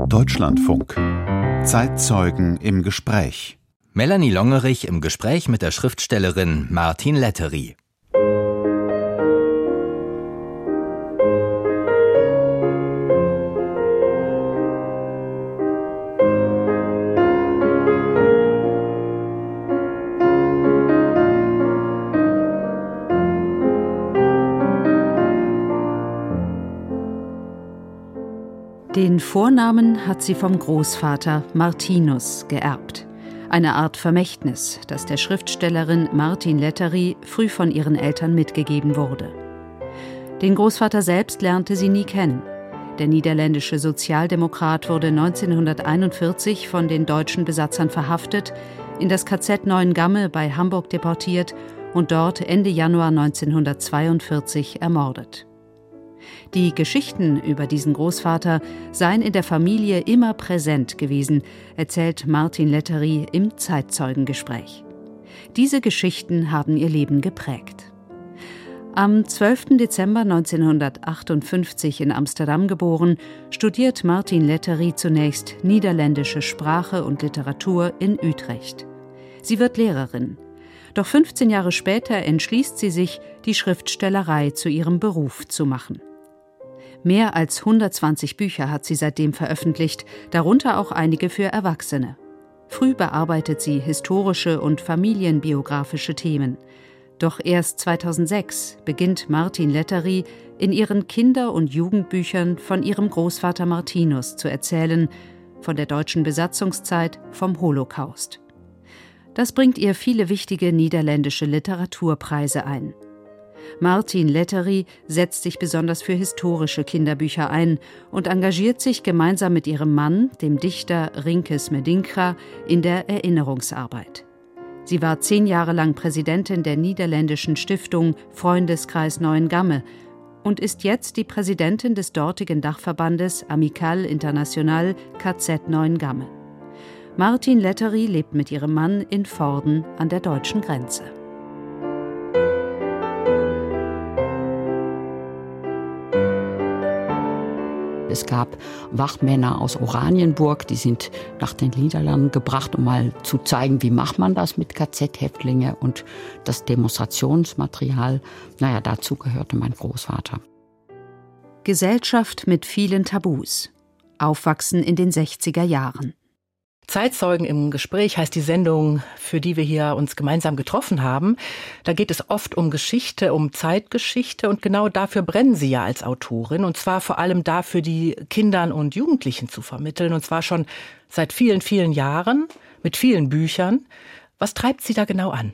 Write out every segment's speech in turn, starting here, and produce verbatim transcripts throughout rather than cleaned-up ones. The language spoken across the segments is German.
Deutschlandfunk. Zeitzeugen im Gespräch. Melanie Longerich im Gespräch mit der Schriftstellerin Martin Lettery. Den Vornamen hat sie vom Großvater Martinus geerbt. Eine Art Vermächtnis, das der Schriftstellerin Martin Lettery früh von ihren Eltern mitgegeben wurde. Den Großvater selbst lernte sie nie kennen. Der niederländische Sozialdemokrat wurde neunzehnhunderteinundvierzig von den deutschen Besatzern verhaftet, in das K Z Neuengamme bei Hamburg deportiert und dort Ende Januar neunzehnhundertzweiundvierzig ermordet. Die Geschichten über diesen Großvater seien in der Familie immer präsent gewesen, erzählt Martin Lettery im Zeitzeugengespräch. Diese Geschichten haben ihr Leben geprägt. Am zwölften Dezember neunzehnhundertachtundfünfzig in Amsterdam geboren, studiert Martin Lettery zunächst niederländische Sprache und Literatur in Utrecht. Sie wird Lehrerin. Doch fünfzehn Jahre später entschließt sie sich, die Schriftstellerei zu ihrem Beruf zu machen. Mehr als hundertzwanzig Bücher hat sie seitdem veröffentlicht, darunter auch einige für Erwachsene. Früh bearbeitet sie historische und familienbiografische Themen. Doch erst zweitausendsechs beginnt Martin Lettery in ihren Kinder- und Jugendbüchern von ihrem Großvater Martinus zu erzählen, von der deutschen Besatzungszeit, vom Holocaust. Das bringt ihr viele wichtige niederländische Literaturpreise ein. Martin Lettery setzt sich besonders für historische Kinderbücher ein und engagiert sich gemeinsam mit ihrem Mann, dem Dichter Rinke Smedinka, in der Erinnerungsarbeit. Sie war zehn Jahre lang Präsidentin der niederländischen Stiftung Freundeskreis Neuengamme und ist jetzt die Präsidentin des dortigen Dachverbandes Amicale Internationale K Z Neuengamme. Martin Lettery lebt mit ihrem Mann in Vorden an der deutschen Grenze. Es gab Wachmänner aus Oranienburg, die sind nach den Niederlanden gebracht, um mal zu zeigen, wie macht man das mit K Z-Häftlinge und das Demonstrationsmaterial. Naja, dazu gehörte mein Großvater. Gesellschaft mit vielen Tabus. Aufwachsen in den sechziger Jahren. Zeitzeugen im Gespräch heißt die Sendung, für die wir hier uns gemeinsam getroffen haben. Da geht es oft um Geschichte, um Zeitgeschichte und genau dafür brennen Sie ja als Autorin und zwar vor allem dafür, die Kindern und Jugendlichen zu vermitteln und zwar schon seit vielen, vielen Jahren mit vielen Büchern. Was treibt Sie da genau an?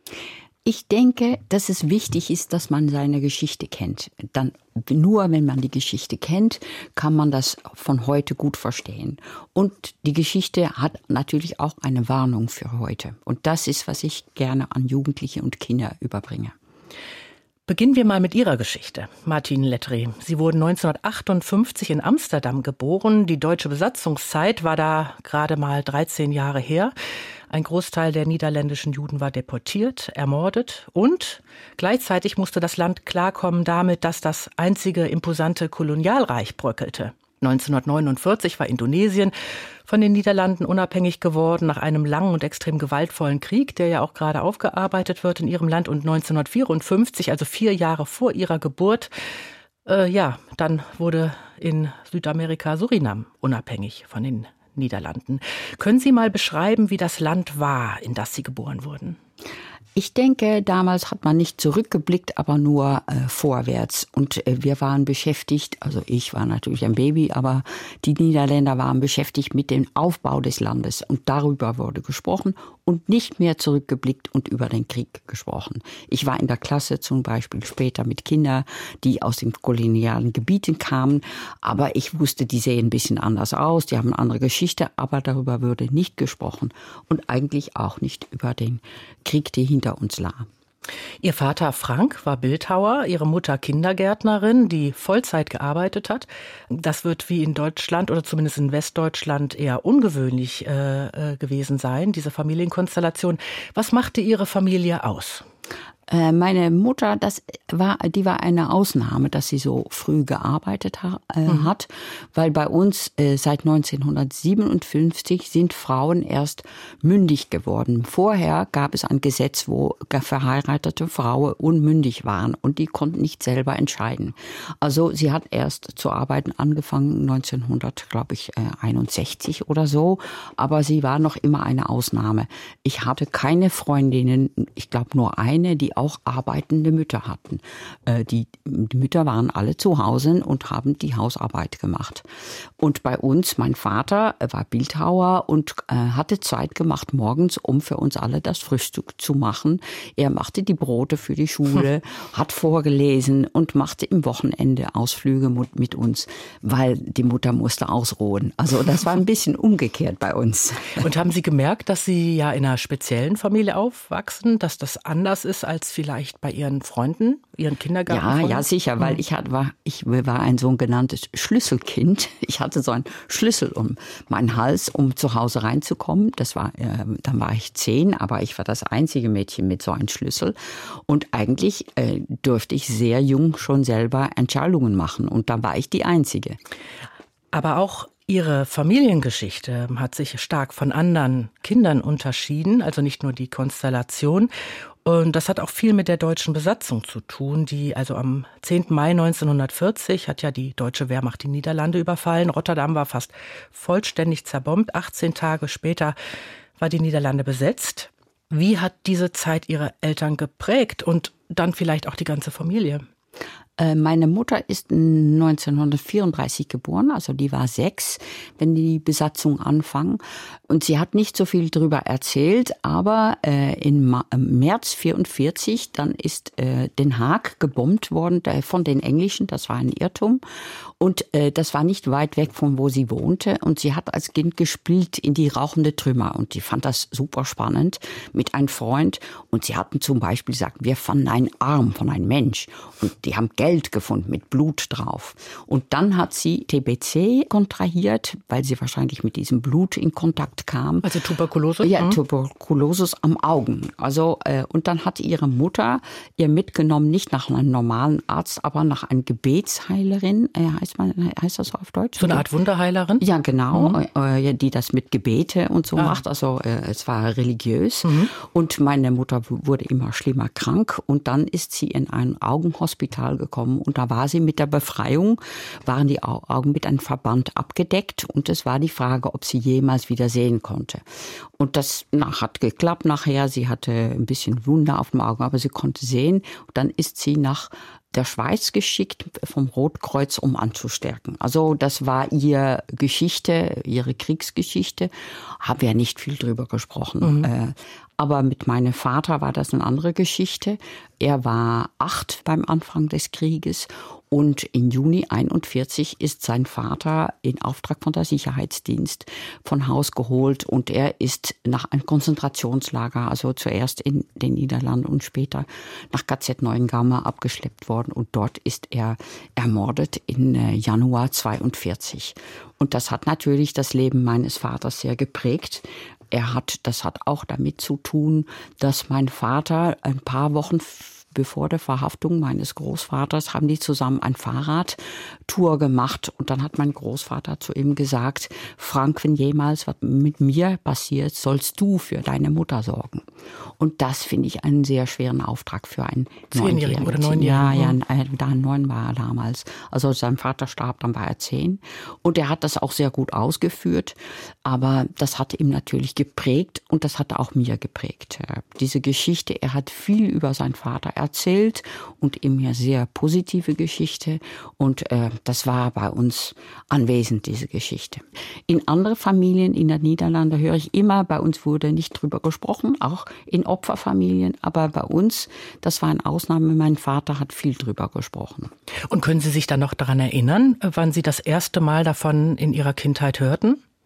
Ich denke, dass es wichtig ist, dass man seine Geschichte kennt. Dann, nur wenn man die Geschichte kennt, kann man das von heute gut verstehen. Und die Geschichte hat natürlich auch eine Warnung für heute. Und das ist, was ich gerne an Jugendliche und Kinder überbringe. Beginnen wir mal mit Ihrer Geschichte, Martin Lettery. Sie wurden neunzehnhundertachtundfünfzig in Amsterdam geboren. Die deutsche Besatzungszeit war da gerade mal dreizehn Jahre her. Ein Großteil der niederländischen Juden war deportiert, ermordet und gleichzeitig musste das Land klarkommen damit, dass das einzige imposante Kolonialreich bröckelte. neunzehnhundertneunundvierzig war Indonesien von den Niederlanden unabhängig geworden nach einem langen und extrem gewaltvollen Krieg, der ja auch gerade aufgearbeitet wird in ihrem Land. Und neunzehnhundertvierundfünfzig, also vier Jahre vor ihrer Geburt, äh, ja, dann wurde in Südamerika Surinam unabhängig von den Niederlanden. Können Sie mal beschreiben, wie das Land war, in das Sie geboren wurden? Ich denke, damals hat man nicht zurückgeblickt, aber nur äh, vorwärts. Und äh, wir waren beschäftigt, also ich war natürlich ein Baby, aber die Niederländer waren beschäftigt mit dem Aufbau des Landes. Und darüber wurde gesprochen und nicht mehr zurückgeblickt und über den Krieg gesprochen. Ich war in der Klasse zum Beispiel später mit Kindern, die aus den kolonialen Gebieten kamen. Aber ich wusste, die sehen ein bisschen anders aus, die haben eine andere Geschichte. Aber darüber wurde nicht gesprochen. Und eigentlich auch nicht über den Krieg, der hinter uns lag. Ihr Vater Frank war Bildhauer, Ihre Mutter Kindergärtnerin, die Vollzeit gearbeitet hat. Das wird wie in Deutschland oder zumindest in Westdeutschland eher ungewöhnlich äh, gewesen sein, diese Familienkonstellation. Was machte Ihre Familie aus? Meine Mutter, das war, die war eine Ausnahme, dass sie so früh gearbeitet ha, äh, mhm. hat, weil bei uns äh, seit neunzehnhundertsiebenundfünfzig sind Frauen erst mündig geworden. Vorher gab es ein Gesetz, wo verheiratete Frauen unmündig waren und die konnten nicht selber entscheiden. Also sie hat erst zu arbeiten angefangen neunzehnhundert, glaube ich, einundsechzig oder so, aber sie war noch immer eine Ausnahme. Ich hatte keine Freundinnen, ich glaube nur eine, die auch arbeitende Mütter hatten. Die, die Mütter waren alle zu Hause und haben die Hausarbeit gemacht. Und bei uns, mein Vater war Bildhauer und äh, hatte Zeit gemacht morgens, um für uns alle das Frühstück zu machen. Er machte die Brote für die Schule, hat vorgelesen und machte im Wochenende Ausflüge mit, mit uns, weil die Mutter musste ausruhen. Also das war ein bisschen umgekehrt bei uns. Und haben Sie gemerkt, dass Sie ja in einer speziellen Familie aufwachsen, dass das anders ist als vielleicht bei Ihren Freunden, Ihren Kindergartenfreunden? Ja, ja, sicher, weil ich, hat, war, ich war ein sogenanntes Schlüsselkind. Ich hatte so einen Schlüssel um meinen Hals, um zu Hause reinzukommen. Das war, äh, dann war ich zehn, aber ich war das einzige Mädchen mit so einem Schlüssel. Und eigentlich äh, durfte ich sehr jung schon selber Entscheidungen machen. Und da war ich die Einzige. Aber auch Ihre Familiengeschichte hat sich stark von anderen Kindern unterschieden, also nicht nur die Konstellation. Und das hat auch viel mit der deutschen Besatzung zu tun, die also am zehnten Mai neunzehnhundertvierzig hat ja die deutsche Wehrmacht die Niederlande überfallen. Rotterdam war fast vollständig zerbombt. achtzehn Tage später war die Niederlande besetzt. Wie hat diese Zeit Ihre Eltern geprägt und dann vielleicht auch die ganze Familie? Meine Mutter ist neunzehnhundertvierunddreißig geboren, also die war sechs, wenn die Besatzung anfing. Und sie hat nicht so viel darüber erzählt, aber äh, im Ma- März vierundvierzig, dann ist äh, Den Haag gebombt worden äh, von den Englischen, das war ein Irrtum. Und äh, das war nicht weit weg von wo sie wohnte. Und sie hat als Kind gespielt in die rauchende Trümmer. Und sie fand das super spannend mit einem Freund. Und sie hatten zum Beispiel gesagt, wir fanden einen Arm von einem Mensch. Und die haben Geld gefunden mit Blut drauf. Und dann hat sie T B C kontrahiert, weil sie wahrscheinlich mit diesem Blut in Kontakt kam. Also Tuberkulose? Ja, Tuberkulose am Augen. Also, äh, und dann hat ihre Mutter ihr mitgenommen, nicht nach einem normalen Arzt, aber nach einer Gebetsheilerin, äh, heißt, man, heißt das so auf Deutsch? So eine Art Wunderheilerin? Ja, genau, mhm. äh, die das mit Gebete und so ah. macht. Also äh, es war religiös. Mhm. Und meine Mutter wurde immer schlimmer krank. Und dann ist sie in ein Augenhospital gekommen. Und da war sie mit der Befreiung, waren die Augen mit einem Verband abgedeckt. Und es war die Frage, ob sie jemals wieder sehen konnte. Und das na, hat geklappt nachher. Sie hatte ein bisschen Wunder auf dem Augen, aber sie konnte sehen. Und dann ist sie nach der Schweiz geschickt vom Rotkreuz, um anzustärken. Also das war ihre Geschichte, ihre Kriegsgeschichte. Haben wir ja nicht viel drüber gesprochen. Mhm. Äh, aber mit meinem Vater war das eine andere Geschichte. Er war acht beim Anfang des Krieges und im Juni einundvierzig ist sein Vater in Auftrag von der Sicherheitsdienst von Haus geholt und er ist nach einem Konzentrationslager, also zuerst in den Niederlanden und später nach K Z Neuengamme abgeschleppt worden und dort ist er ermordet im Januar zweiundvierzig. Und das hat natürlich das Leben meines Vaters sehr geprägt. Er hat, das hat auch damit zu tun, dass mein Vater ein paar Wochen bevor der Verhaftung meines Großvaters haben die zusammen eine Fahrradtour gemacht. Und dann hat mein Großvater zu ihm gesagt, Frank, wenn jemals was mit mir passiert, sollst du für deine Mutter sorgen. Und das finde ich einen sehr schweren Auftrag für einen Zehnjährigen oder Neunjährigen. Ja, ja, da neun war er damals. Also sein Vater starb, dann war er zehn. Und er hat das auch sehr gut ausgeführt. Aber das hat ihm natürlich geprägt und das hat auch mir geprägt. Diese Geschichte, er hat viel über seinen Vater erzählt und ihm eine sehr positive Geschichte. Und äh, das war bei uns anwesend, diese Geschichte. In anderen Familien in den Niederlanden höre ich immer, bei uns wurde nicht drüber gesprochen, auch in Opferfamilien. Aber bei uns, das war eine Ausnahme, mein Vater hat viel drüber gesprochen. Und können Sie sich dann noch daran erinnern, wann Sie das erste Mal davon in Ihrer Kindheit hörten?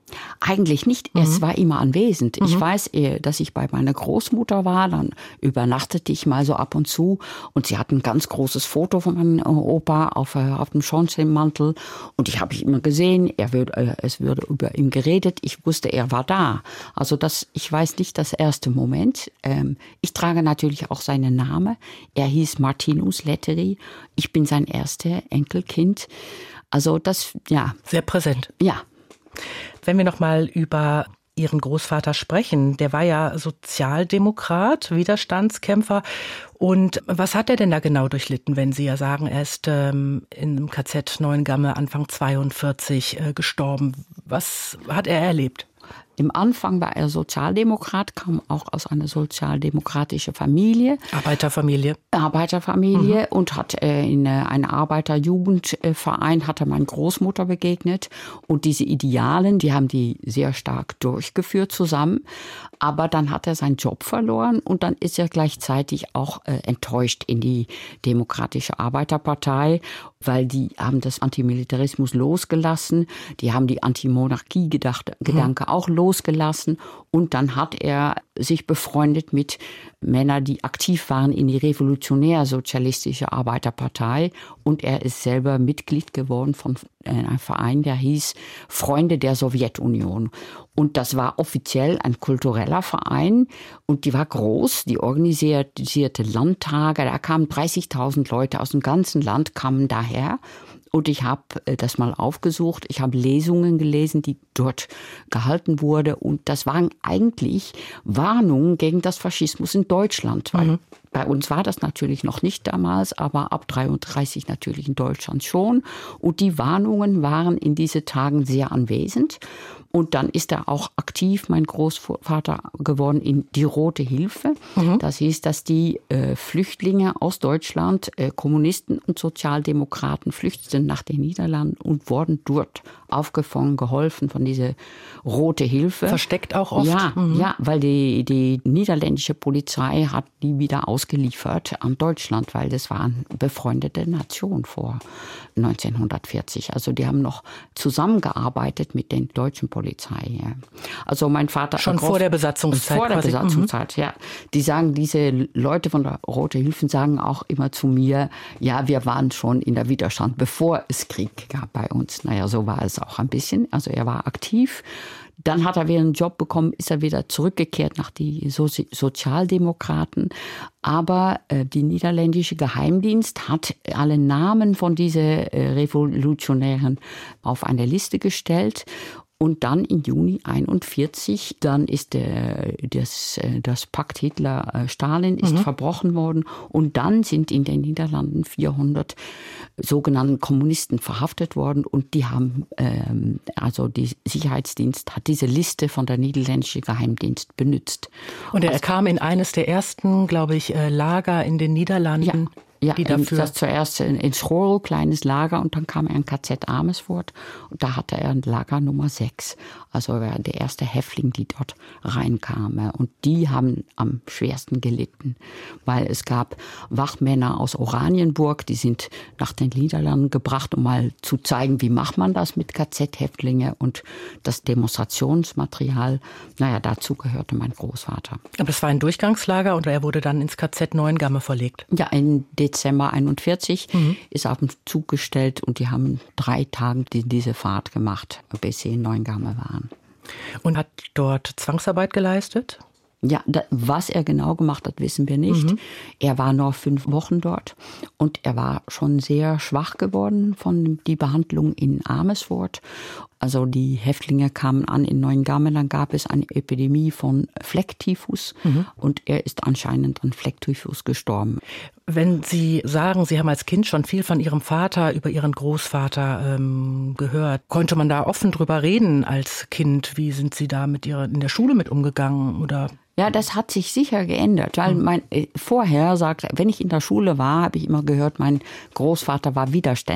Eigentlich nicht. Mhm. Es war immer anwesend. Mhm. Ich weiß, dass ich bei meiner Großmutter war. Dann übernachtete ich mal so ab und zu. Und sie hat ein ganz großes Foto von meinem Opa auf, auf dem Schornsteinmantel. Und ich habe ihn immer gesehen. Er würde, es würde über ihn geredet. Ich wusste, er war da. Also das, ich weiß nicht das erste Moment. Ich trage natürlich auch seinen Namen. Er hieß Martinus Lettery. Ich bin sein erstes Enkelkind. Also das, ja. Sehr präsent. Ja. Wenn wir noch mal über Ihren Großvater sprechen, der war ja Sozialdemokrat, Widerstandskämpfer. Und was hat er denn da genau durchlitten, wenn Sie ja sagen, er ist ähm, im K Z Neuengamme Anfang zweiundvierzig äh, gestorben? Was hat er erlebt? Im Anfang war er Sozialdemokrat, kam auch aus einer sozialdemokratischen Familie. Arbeiterfamilie. Arbeiterfamilie mhm. und hat äh, in äh, einem Arbeiterjugendverein hat er meiner Großmutter begegnet. Und diese Idealen, die haben die sehr stark durchgeführt zusammen. Aber dann hat er seinen Job verloren und dann ist er gleichzeitig auch äh, enttäuscht in die Demokratische Arbeiterpartei, weil die haben das Antimilitarismus losgelassen, die haben die Antimonarchie-Gedanke mhm. auch losgelassen und dann hat er sich befreundet mit Männern, die aktiv waren in die revolutionär-sozialistische Arbeiterpartei und er ist selber Mitglied geworden von einem Verein, der hieß Freunde der Sowjetunion. Und das war offiziell ein kultureller Verein und die war groß, die organisierte Landtage, da kamen dreißigtausend Leute aus dem ganzen Land, kamen daher. Und ich habe das mal aufgesucht, ich habe Lesungen gelesen, die dort gehalten wurden. Und das waren eigentlich Warnungen gegen das Faschismus in Deutschland. Weil mhm. bei uns war das natürlich noch nicht damals, aber ab dreiunddreißig natürlich in Deutschland schon. Und die Warnungen waren in diesen Tagen sehr anwesend. Und dann ist er auch aktiv, mein Großvater, geworden in die Rote Hilfe. Mhm. Das hieß, dass die äh, Flüchtlinge aus Deutschland, äh, Kommunisten und Sozialdemokraten, flüchteten nach den Niederlanden und wurden dort aufgefangen, geholfen von dieser Rote Hilfe. Versteckt auch oft? Ja, mhm. ja, weil die, die niederländische Polizei hat die wieder ausgeliefert an Deutschland, weil das war eine befreundete Nation vor neunzehnhundertvierzig. Also die haben noch zusammengearbeitet mit den deutschen Polizei. Ja. Also mein Vater schon vor der Besatzungszeit. Vor der quasi. Besatzungszeit, mhm. ja. Die sagen, diese Leute von der Rote Hilfe sagen auch immer zu mir, ja, wir waren schon in der Widerstand, bevor es Krieg gab bei uns. Naja, so war es auch ein bisschen. Also er war aktiv. Dann hat er wieder einen Job bekommen, ist er wieder zurückgekehrt nach die Sozi- Sozialdemokraten. Aber äh, die niederländische Geheimdienst hat alle Namen von diesen äh, Revolutionären auf eine Liste gestellt. Und dann im Juni einundvierzig, dann ist der, das, das Pakt Hitler-Stalin ist mhm. verbrochen worden. Und dann sind in den Niederlanden vierhundert sogenannten Kommunisten verhaftet worden. Und die haben, ähm, also die Sicherheitsdienst hat diese Liste von der niederländischen Geheimdienst benutzt. Und er also, kam in eines der ersten, glaube ich, Lager in den Niederlanden. Ja. Ja, die dafür das zuerst in Schorl, kleines Lager, und dann kam er in K Z Amersfoort und da hatte er ein Lager Nummer sechs. Also er war der erste Häftling, die dort reinkam. Und die haben am schwersten gelitten, weil es gab Wachmänner aus Oranienburg, die sind nach den Niederlanden gebracht, um mal zu zeigen, wie macht man das mit K Z-Häftlinge und das Demonstrationsmaterial. Naja, dazu gehörte mein Großvater. Aber das war ein Durchgangslager und er wurde dann ins K Z Neuengamme verlegt? Ja, in Dezember einundvierzig mhm. ist auf den Zug gestellt und die haben drei Tage diese Fahrt gemacht, bis sie in Neuengamme waren. Und hat dort Zwangsarbeit geleistet? Ja, da, was er genau gemacht hat, wissen wir nicht. Mhm. Er war nur fünf Wochen dort und er war schon sehr schwach geworden von der Behandlung in Amersfoort. Also die Häftlinge kamen an in Neuengamme, dann gab es eine Epidemie von Flecktyphus mhm. und er ist anscheinend an Flecktyphus gestorben. Wenn Sie sagen, Sie haben als Kind schon viel von Ihrem Vater über Ihren Großvater ähm, gehört, konnte man da offen drüber reden als Kind? Wie sind Sie da mit Ihrer, in der Schule mit umgegangen oder? Ja, das hat sich sicher geändert, weil mein, vorher sagt, wenn ich in der Schule war, habe ich immer gehört, mein Großvater war Widerständler.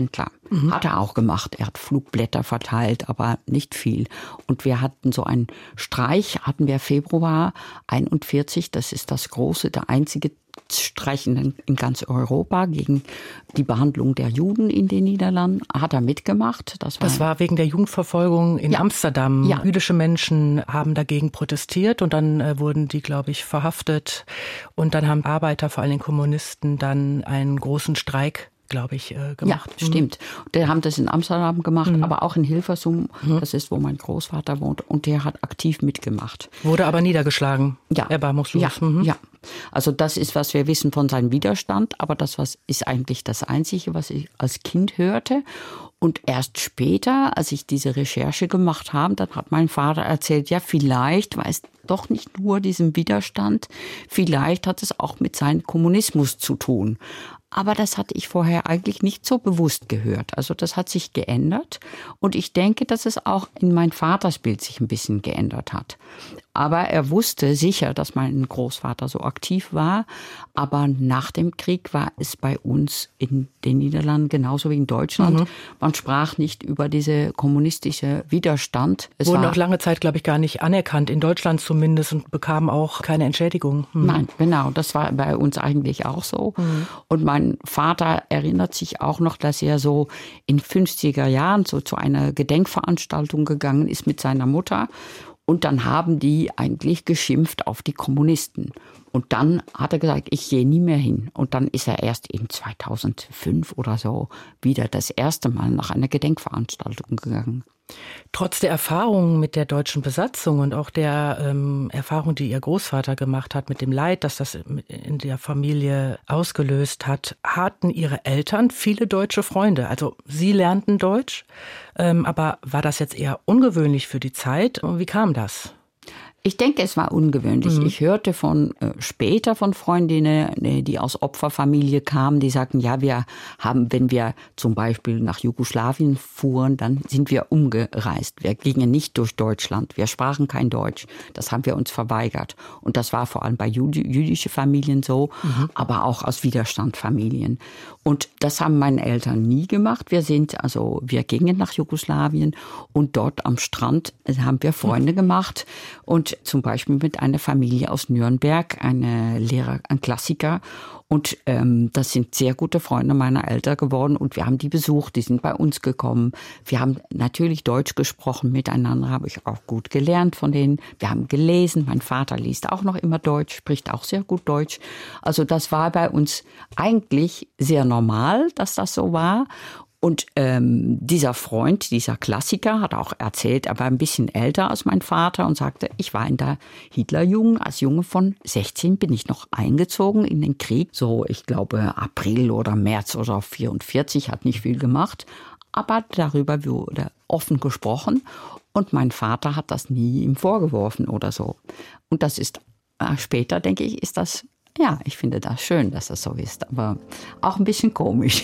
Mhm. Hat er auch gemacht. Er hat Flugblätter verteilt, aber nicht viel. Und wir hatten so einen Streich, hatten wir Februar einundvierzig, das ist das große, der einzige Streich in, in ganz Europa gegen die Behandlung der Juden in den Niederlanden. Hat er mitgemacht. Das war, das war wegen der Jugendverfolgung in ja. Amsterdam. Ja. Jüdische Menschen haben dagegen protestiert und dann äh, wurden die, glaube ich, verhaftet. Und dann haben Arbeiter, vor allem Kommunisten, dann einen großen Streik, glaube ich, äh, gemacht. Ja, stimmt. Die haben das in Amsterdam gemacht, mhm. aber auch in Hilversum, mhm. das ist, wo mein Großvater wohnt, und der hat aktiv mitgemacht. Wurde aber niedergeschlagen, ja. erbarmungslos. Ja, mhm. ja. Also das ist, was wir wissen von seinem Widerstand, aber das was ist eigentlich das Einzige, was ich als Kind hörte. Und erst später, als ich diese Recherche gemacht habe, dann hat mein Vater erzählt, ja, vielleicht war es doch nicht nur diesen Widerstand, vielleicht hat es auch mit seinem Kommunismus zu tun. Aber das hatte ich vorher eigentlich nicht so bewusst gehört. Also das hat sich geändert. Und ich denke, dass es auch in mein Vatersbild sich ein bisschen geändert hat. Aber er wusste sicher, dass mein Großvater so aktiv war. Aber nach dem Krieg war es bei uns in den Niederlanden genauso wie in Deutschland. Mhm. Man sprach nicht über diese kommunistische Widerstand. Es Wurden war auch lange Zeit, glaube ich, gar nicht anerkannt, in Deutschland zumindest, und bekamen auch keine Entschädigung. Mhm. Nein, genau, das war bei uns eigentlich auch so. Mhm. Und mein Vater erinnert sich auch noch, dass er so in fünfziger Jahren so zu einer Gedenkveranstaltung gegangen ist mit seiner Mutter. Und dann haben die eigentlich geschimpft auf die Kommunisten. Und dann hat er gesagt, ich gehe nie mehr hin. Und dann ist er erst in zweitausendfünf oder so wieder das erste Mal nach einer Gedenkveranstaltung gegangen. Trotz der Erfahrungen mit der deutschen Besatzung und auch der ähm, Erfahrung, die Ihr Großvater gemacht hat, mit dem Leid, das das in der Familie ausgelöst hat, hatten Ihre Eltern viele deutsche Freunde. Also Sie lernten Deutsch, ähm, aber war das jetzt eher ungewöhnlich für die Zeit? Und wie kam das? Ich denke, es war ungewöhnlich. Mhm. Ich hörte von äh, später von Freundinnen, die aus Opferfamilie kamen, die sagten, ja, wir haben, wenn wir zum Beispiel nach Jugoslawien fuhren, dann sind wir umgereist. Wir gingen nicht durch Deutschland. Wir sprachen kein Deutsch. Das haben wir uns verweigert. Und das war vor allem bei jüd- jüdischen Familien so, mhm. aber auch aus Widerstandfamilien. Und das haben meine Eltern nie gemacht. Wir sind, also, wir gingen nach Jugoslawien und dort am Strand haben wir Freunde mhm. gemacht. Und zum Beispiel mit einer Familie aus Nürnberg, eine Lehrer, ein Klassiker. Und ähm, das sind sehr gute Freunde meiner Eltern geworden. Und wir haben die besucht, die sind bei uns gekommen. Wir haben natürlich Deutsch gesprochen miteinander, habe ich auch gut gelernt von denen. Wir haben gelesen, mein Vater liest auch noch immer Deutsch, spricht auch sehr gut Deutsch. Also das war bei uns eigentlich sehr normal, dass das so war. Und ähm, dieser Freund, dieser Klassiker, hat auch erzählt, er war ein bisschen älter als mein Vater und sagte, ich war in der Hitlerjugend, als Junge von sechzehn bin ich noch eingezogen in den Krieg. So, ich glaube, April oder März oder vierundvierzig, hat nicht viel gemacht. Aber darüber wurde offen gesprochen und mein Vater hat das nie ihm vorgeworfen oder so. Und das ist, äh, später denke ich, ist das, ja, ich finde das schön, dass das so ist, aber auch ein bisschen komisch.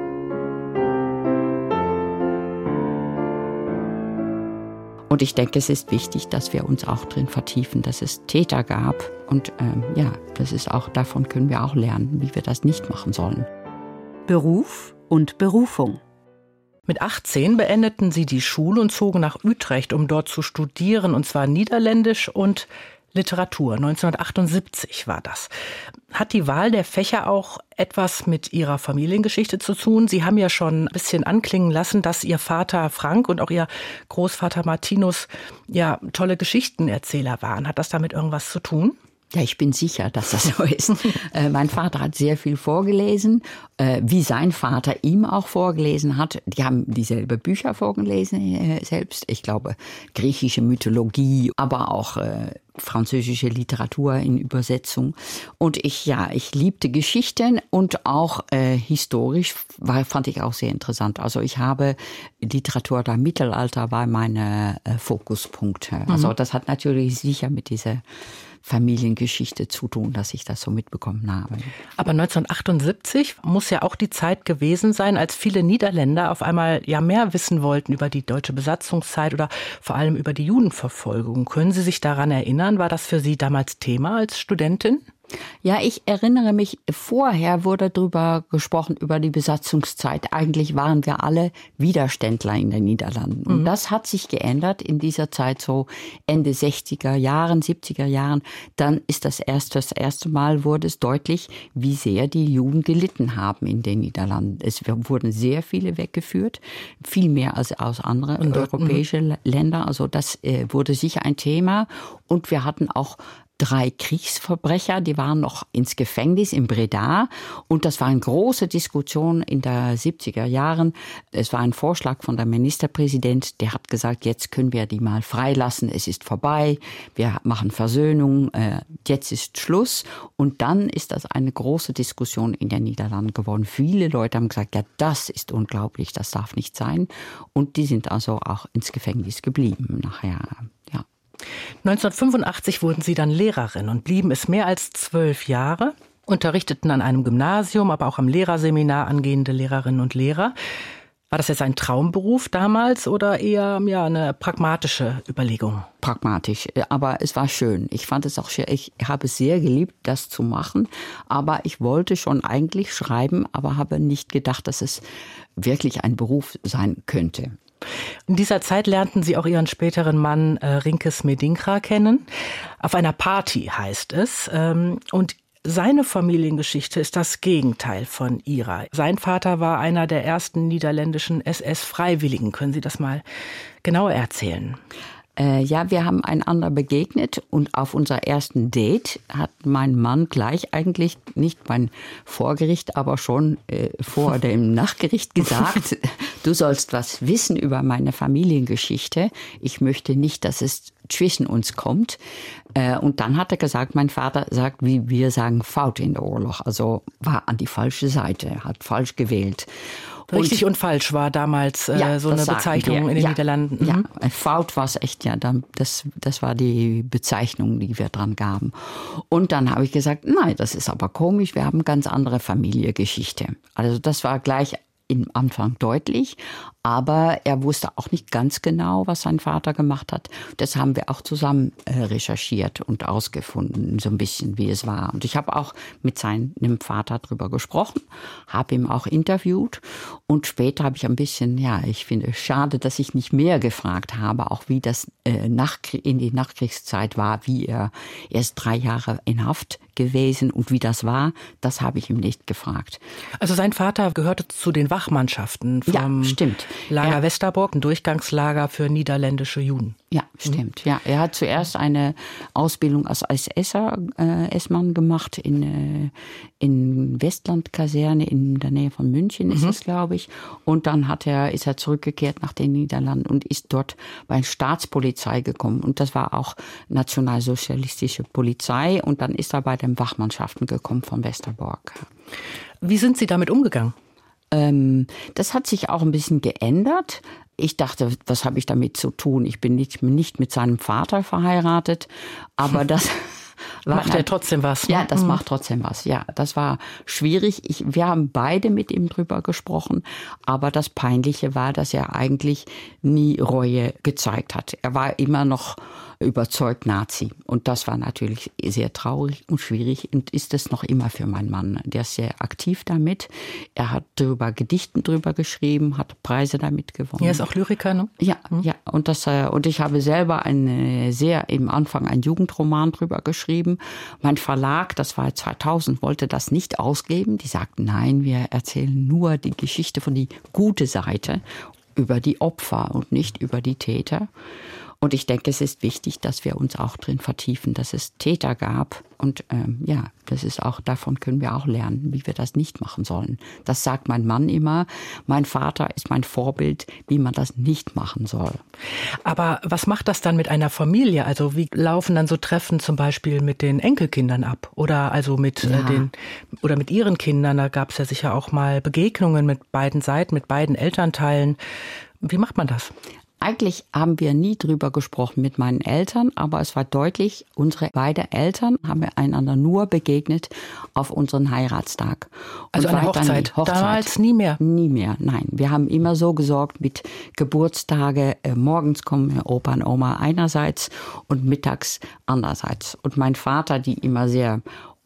Und ich denke, es ist wichtig, dass wir uns auch drin vertiefen, dass es Täter gab. Und ähm, ja, das ist auch, davon können wir auch lernen, wie wir das nicht machen sollen. Beruf und Berufung. Mit achtzehn beendeten Sie die Schule und zogen nach Utrecht, um dort zu studieren, und zwar Niederländisch und Literatur. neunzehnhundertachtundsiebzig war das. Hat die Wahl der Fächer auch etwas mit Ihrer Familiengeschichte zu tun? Sie haben ja schon ein bisschen anklingen lassen, dass Ihr Vater Frank und auch Ihr Großvater Martinus ja tolle Geschichtenerzähler waren. Hat das damit irgendwas zu tun? Ja, ich bin sicher, dass das so ist. äh, mein Vater hat sehr viel vorgelesen, äh, wie sein Vater ihm auch vorgelesen hat. Die haben dieselbe Bücher vorgelesen äh, selbst. Ich glaube, griechische Mythologie, aber auch äh, französische Literatur in Übersetzung. Und ich, ja, ich liebte Geschichten und auch äh, historisch war, fand ich auch sehr interessant. Also ich habe Literatur der Mittelalter war meine äh, Fokuspunkte. Mhm. Also das hat natürlich sicher mit dieser Familiengeschichte zu tun, dass ich das so mitbekommen habe. Aber neunzehnhundertachtundsiebzig muss ja auch die Zeit gewesen sein, als viele Niederländer auf einmal ja mehr wissen wollten über die deutsche Besatzungszeit oder vor allem über die Judenverfolgung. Können Sie sich daran erinnern? War das für Sie damals Thema als Studentin? Ja, ich erinnere mich, vorher wurde darüber gesprochen, über die Besatzungszeit. Eigentlich waren wir alle Widerständler in den Niederlanden. Und mhm. das hat sich geändert in dieser Zeit, so Ende sechziger Jahren, siebziger Jahren. Dann ist das erste, das erste Mal wurde es deutlich, wie sehr die Juden gelitten haben in den Niederlanden. Es wurden sehr viele weggeführt, viel mehr als aus anderen europäischen mhm. Ländern. Also das äh, wurde sicher ein Thema. Und wir hatten auch drei Kriegsverbrecher, die waren noch ins Gefängnis in Breda. Und das war eine große Diskussion in der siebziger Jahren. Es war ein Vorschlag von der Ministerpräsident, der hat gesagt, jetzt können wir die mal freilassen, es ist vorbei, wir machen Versöhnung, äh, jetzt ist Schluss. Und dann ist das eine große Diskussion in den Niederlanden geworden. Viele Leute haben gesagt, ja, das ist unglaublich, das darf nicht sein. Und die sind also auch ins Gefängnis geblieben nachher, ja. neunzehnhundertfünfundachtzig wurden Sie dann Lehrerin und blieben es mehr als zwölf Jahre, unterrichteten an einem Gymnasium, aber auch am Lehrerseminar angehende Lehrerinnen und Lehrer. War das jetzt ein Traumberuf damals oder eher ja, eine pragmatische Überlegung? Pragmatisch, aber es war schön. Ich fand es auch schön. Ich habe es sehr geliebt, das zu machen, aber ich wollte schon eigentlich schreiben, aber habe nicht gedacht, dass es wirklich ein Beruf sein könnte. In dieser Zeit lernten Sie auch Ihren späteren Mann äh, Rinke Smedinkra kennen. Auf einer Party heißt es. Ähm, und seine Familiengeschichte ist das Gegenteil von ihrer. Sein Vater war einer der ersten niederländischen S S-Freiwilligen. Können Sie das mal genauer erzählen? Äh, ja, wir haben einander begegnet und auf unser ersten Date hat mein Mann gleich eigentlich nicht beim Vorgericht, aber schon äh, vor dem Nachgericht gesagt, du sollst was wissen über meine Familiengeschichte. Ich möchte nicht, dass es zwischen uns kommt. Äh, und dann hat er gesagt, mein Vater sagt, wie wir sagen, fout in der Oorlog. Also war an die falsche Seite, hat falsch gewählt. Richtig und, und falsch war damals äh, ja, so eine Bezeichnung wir. in den ja, Niederlanden. Mhm. Ja, Fout war es echt, ja, das, das war die Bezeichnung, die wir dran gaben. Und dann habe ich gesagt, nein, das ist aber komisch, wir haben ganz andere Familiengeschichte. Also das war gleich im Anfang deutlich, aber er wusste auch nicht ganz genau, was sein Vater gemacht hat. Das haben wir auch zusammen äh, recherchiert und ausgefunden, so ein bisschen, wie es war. Und ich habe auch mit seinem Vater drüber gesprochen, habe ihn auch interviewt und später habe ich ein bisschen, ja, ich finde es schade, dass ich nicht mehr gefragt habe, auch wie das äh, nach, in die Nachkriegszeit war, wie er erst drei Jahre in Haft gewesen und wie das war, das habe ich ihm nicht gefragt. Also sein Vater gehörte zu den Wachmannschaften vom ja, stimmt. Lager ja. Westerbork, ein Durchgangslager für niederländische Juden. Ja, stimmt. Ja, er hat zuerst eine Ausbildung als S S-Mann gemacht in, äh, in Westlandkaserne in der Nähe von München ist mhm. es, glaube ich. Und dann hat er, ist er zurückgekehrt nach den Niederlanden und ist dort bei der Staatspolizei gekommen. Und das war auch nationalsozialistische Polizei. Und dann ist er bei den Wachmannschaften gekommen von Westerbork. Wie sind Sie damit umgegangen? Ähm, das hat sich auch ein bisschen geändert. Ich dachte, was habe ich damit zu tun? Ich bin nicht, nicht mit seinem Vater verheiratet, aber das macht er trotzdem was. Ne? Ja, das mhm. macht trotzdem was. Ja, das war schwierig. Ich, wir haben beide mit ihm drüber gesprochen, aber das Peinliche war, dass er eigentlich nie Reue gezeigt hat. Er war immer noch überzeugt Nazi. Und das war natürlich sehr traurig und schwierig und ist es noch immer für meinen Mann. Der ist sehr aktiv damit. Er hat drüber Gedichten drüber geschrieben, hat Preise damit gewonnen. Er ist auch Lyriker, ne? Ja, mhm. ja. Und das, und ich habe selber eine sehr, im Anfang einen Jugendroman drüber geschrieben. Mein Verlag, das war zweitausend, wollte das nicht ausgeben. Die sagten, nein, wir erzählen nur die Geschichte von die gute Seite über die Opfer und nicht über die Täter. Und ich denke, es ist wichtig, dass wir uns auch drin vertiefen, dass es Täter gab. Und ähm, ja, das ist auch, davon können wir auch lernen, wie wir das nicht machen sollen. Das sagt mein Mann immer. Mein Vater ist mein Vorbild, wie man das nicht machen soll. Aber was macht das dann mit einer Familie? Also wie laufen dann so Treffen zum Beispiel mit den Enkelkindern ab? Oder also mit ja. äh, den oder mit ihren Kindern? Da gab es ja sicher auch mal Begegnungen mit beiden Seiten, mit beiden Elternteilen. Wie macht man das? Eigentlich haben wir nie drüber gesprochen mit meinen Eltern, aber es war deutlich, unsere beiden Eltern haben einander nur begegnet auf unseren Heiratstag. Also eine Hochzeit. Hochzeit. Damals nie mehr? Nie mehr, nein. Wir haben immer so gesorgt mit Geburtstage, äh, morgens kommen Opa und Oma einerseits und mittags andererseits. Und mein Vater, die immer sehr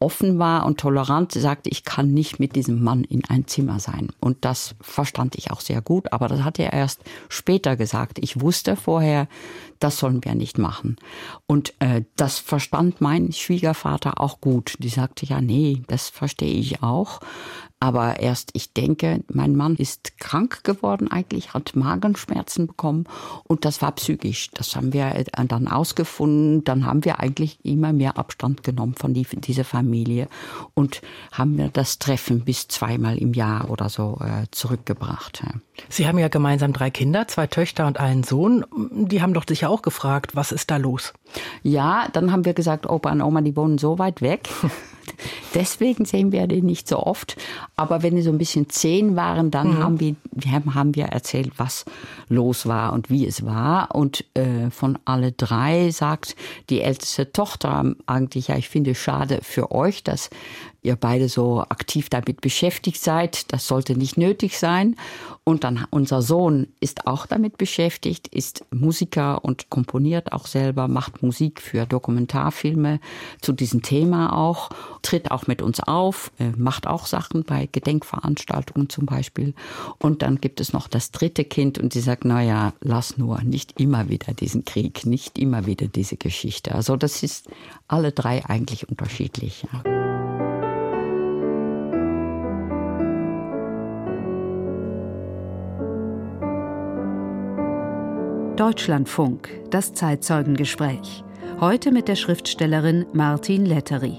offen war und tolerant, sagte, ich kann nicht mit diesem Mann in ein Zimmer sein. Und das verstand ich auch sehr gut, aber das hat er erst später gesagt. Ich wusste vorher, das sollen wir nicht machen. Und äh, das verstand mein Schwiegervater auch gut. Die sagte, ja, nee, das verstehe ich auch. Aber erst, ich denke, mein Mann ist krank geworden eigentlich, hat Magenschmerzen bekommen und das war psychisch. Das haben wir dann ausgefunden. Dann haben wir eigentlich immer mehr Abstand genommen von die, dieser Familie und haben wir das Treffen bis zweimal im Jahr oder so äh, zurückgebracht. Sie haben ja gemeinsam drei Kinder, zwei Töchter und einen Sohn. Die haben doch sicher auch gefragt, was ist da los? Ja, dann haben wir gesagt, Opa und Oma, die wohnen so weit weg. Deswegen sehen wir die nicht so oft. Aber wenn die so ein bisschen zehn waren, dann mhm. haben, wir, haben wir erzählt, was los war und wie es war. Und äh, von alle drei sagt die älteste Tochter eigentlich, ja, ich finde es schade für euch, dass ihr beide so aktiv damit beschäftigt seid. Das sollte nicht nötig sein. Und dann unser Sohn ist auch damit beschäftigt, ist Musiker und komponiert auch selber, macht Musik für Dokumentarfilme zu diesem Thema auch, tritt auch mit uns auf, macht auch Sachen bei Gedenkveranstaltungen zum Beispiel. Und dann gibt es noch das dritte Kind und sie sagt, naja, lass nur, nicht immer wieder diesen Krieg, nicht immer wieder diese Geschichte. Also das ist alle drei eigentlich unterschiedlich. Ja. Deutschlandfunk, das Zeitzeugengespräch. Heute mit der Schriftstellerin Martin Lettery.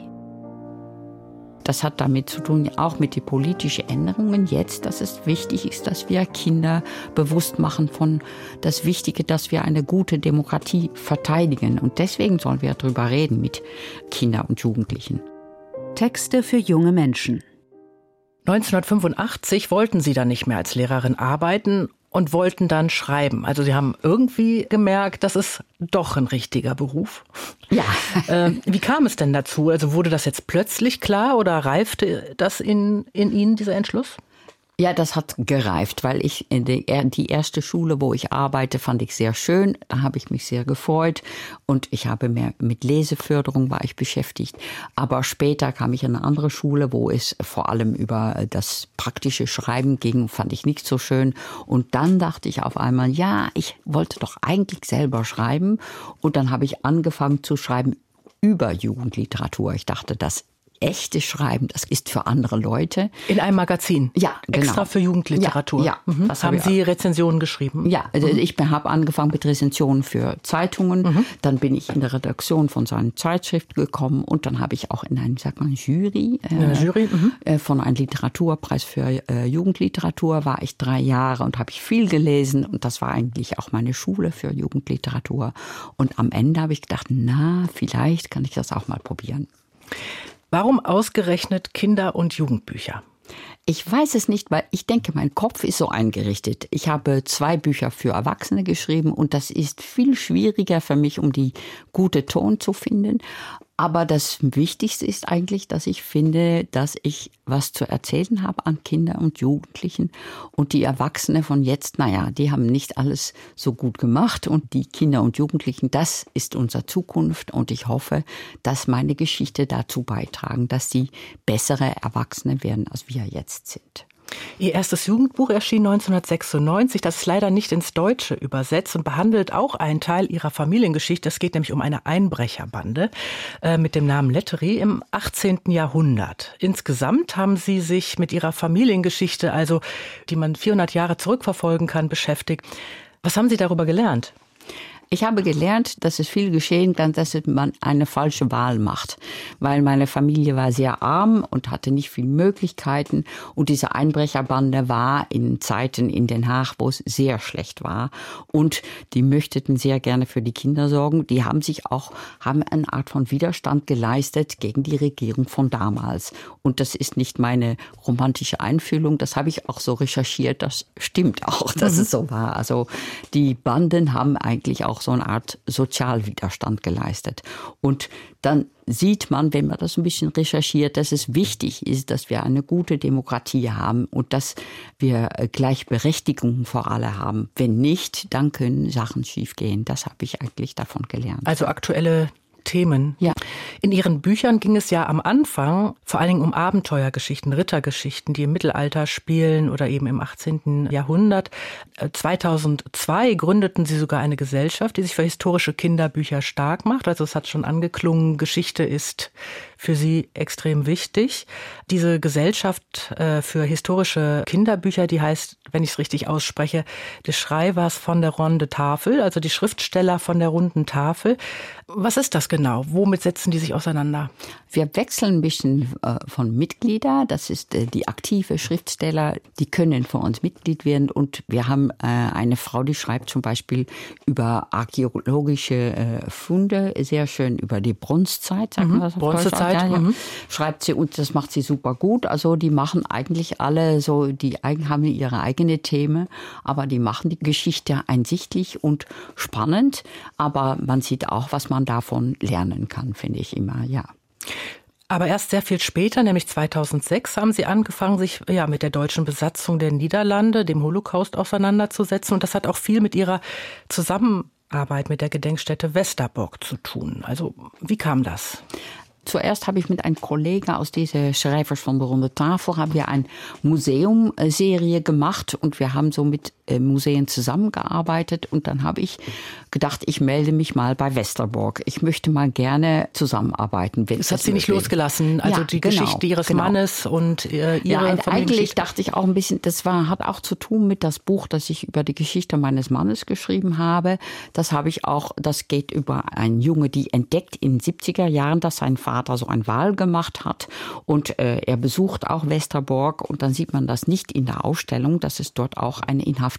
Das hat damit zu tun, auch mit den politischen Änderungen jetzt, dass es wichtig ist, dass wir Kinder bewusst machen von das Wichtige, dass wir eine gute Demokratie verteidigen. Und deswegen sollen wir darüber reden mit Kindern und Jugendlichen. Texte für junge Menschen. neunzehnhundertfünfundachtzig wollten Sie dann nicht mehr als Lehrerin arbeiten und wollten dann schreiben. Also Sie haben irgendwie gemerkt, das ist doch ein richtiger Beruf. Ja. äh, wie kam es denn dazu? Also wurde das jetzt plötzlich klar oder reifte das in, in Ihnen, dieser Entschluss? Ja, das hat gereift, weil ich in die, die erste Schule, wo ich arbeite, fand ich sehr schön. Da habe ich mich sehr gefreut und ich habe mehr mit Leseförderung war ich beschäftigt. Aber später kam ich in eine andere Schule, wo es vor allem über das praktische Schreiben ging, fand ich nicht so schön. Und dann dachte ich auf einmal, ja, ich wollte doch eigentlich selber schreiben. Und dann habe ich angefangen zu schreiben über Jugendliteratur. Ich dachte, das echte Schreiben, das ist für andere Leute. In einem Magazin? Ja, genau. Extra für Jugendliteratur? Ja. ja mhm. das haben hab Sie Rezensionen geschrieben? Ja, also mhm. ich habe angefangen mit Rezensionen für Zeitungen. Mhm. Dann bin ich in der Redaktion von so einer Zeitschrift gekommen und dann habe ich auch in einer, sagt man, Jury, äh, ja, Jury. Mhm. äh, von einem Literaturpreis für äh, Jugendliteratur war ich drei Jahre und habe ich viel gelesen und das war eigentlich auch meine Schule für Jugendliteratur. Und am Ende habe ich gedacht, na, vielleicht kann ich das auch mal probieren. Warum ausgerechnet Kinder- und Jugendbücher? Ich weiß es nicht, weil ich denke, mein Kopf ist so eingerichtet. Ich habe zwei Bücher für Erwachsene geschrieben und das ist viel schwieriger für mich, um die gute Ton zu finden. Aber das Wichtigste ist eigentlich, dass ich finde, dass ich was zu erzählen habe an Kinder und Jugendlichen. Und die Erwachsenen von jetzt, naja, die haben nicht alles so gut gemacht. Und die Kinder und Jugendlichen, das ist unsere Zukunft. Und ich hoffe, dass meine Geschichte dazu beitragen, dass sie bessere Erwachsene werden, als wir jetzt sind. Ihr erstes Jugendbuch erschien neunzehnhundertsechsundneunzig. Das ist leider nicht ins Deutsche übersetzt und behandelt auch einen Teil Ihrer Familiengeschichte. Es geht nämlich um eine Einbrecherbande äh, mit dem Namen Lettery im achtzehnten Jahrhundert. Insgesamt haben Sie sich mit Ihrer Familiengeschichte, also die man vierhundert Jahre zurückverfolgen kann, beschäftigt. Was haben Sie darüber gelernt? Ich habe gelernt, dass es viel geschehen kann, dass man eine falsche Wahl macht. Weil meine Familie war sehr arm und hatte nicht viele Möglichkeiten. Und diese Einbrecherbande war in Zeiten in Den Haag, wo es sehr schlecht war. Und die möchten sehr gerne für die Kinder sorgen. Die haben sich auch, haben eine Art von Widerstand geleistet gegen die Regierung von damals. Und das ist nicht meine romantische Einfühlung. Das habe ich auch so recherchiert. Das stimmt auch, dass mhm. es so war. Also die Banden haben eigentlich auch so eine Art Sozialwiderstand geleistet. Und dann sieht man, wenn man das ein bisschen recherchiert, dass es wichtig ist, dass wir eine gute Demokratie haben und dass wir Gleichberechtigung für alle haben. Wenn nicht, dann können Sachen schiefgehen. Das habe ich eigentlich davon gelernt. Also aktuelle Themen. Ja. In Ihren Büchern ging es ja am Anfang vor allen Dingen um Abenteuergeschichten, Rittergeschichten, die im Mittelalter spielen oder eben im achtzehnten Jahrhundert. zweitausendzwei gründeten Sie sogar eine Gesellschaft, die sich für historische Kinderbücher stark macht. Also es hat schon angeklungen, Geschichte ist für Sie extrem wichtig. Diese Gesellschaft äh, für historische Kinderbücher, die heißt, wenn ich es richtig ausspreche, des Schreibers von der Ronde Tafel, also die Schriftsteller von der runden Tafel. Was ist das genau? Womit setzen die sich auseinander? Wir wechseln ein bisschen äh, von Mitglieder. Das ist äh, die aktive Schriftsteller, die können von uns Mitglied werden. Und wir haben äh, eine Frau, die schreibt zum Beispiel über archäologische äh, Funde, sehr schön über die Bronzezeit. Sagen mhm. wir das auf Bronzezeit. Ja, ja. Mhm. Schreibt sie und das macht sie super gut. Also die machen eigentlich alle so, die haben ihre eigene Themen, aber die machen die Geschichte einsichtlich und spannend. Aber man sieht auch, was man davon lernen kann, finde ich immer, ja. Aber erst sehr viel später, nämlich zweitausendsechs, haben Sie angefangen, sich ja mit der deutschen Besatzung der Niederlande, dem Holocaust auseinanderzusetzen. Und das hat auch viel mit Ihrer Zusammenarbeit mit der Gedenkstätte Westerbork zu tun. Also wie kam das? Zuerst habe ich mit einem Kollegen aus dieser Schreibers von der Runde Tafel haben wir eine Museumserie gemacht und wir haben so mit Museen zusammengearbeitet und dann habe ich gedacht, ich melde mich mal bei Westerbork. Ich möchte mal gerne zusammenarbeiten. Das hat Sie nicht losgelassen, also ja, die genau, Geschichte Ihres genau. Mannes und äh, Ihre ja, eigentlich dachte ich auch ein bisschen, das war, hat auch zu tun mit das Buch, das ich über die Geschichte meines Mannes geschrieben habe. Das habe ich auch, das geht über einen Junge, die entdeckt in den siebziger Jahren, dass sein Vater so ein Wahl gemacht hat und äh, er besucht auch Westerbork und dann sieht man das nicht in der Ausstellung, dass es dort auch eine Inhaftierung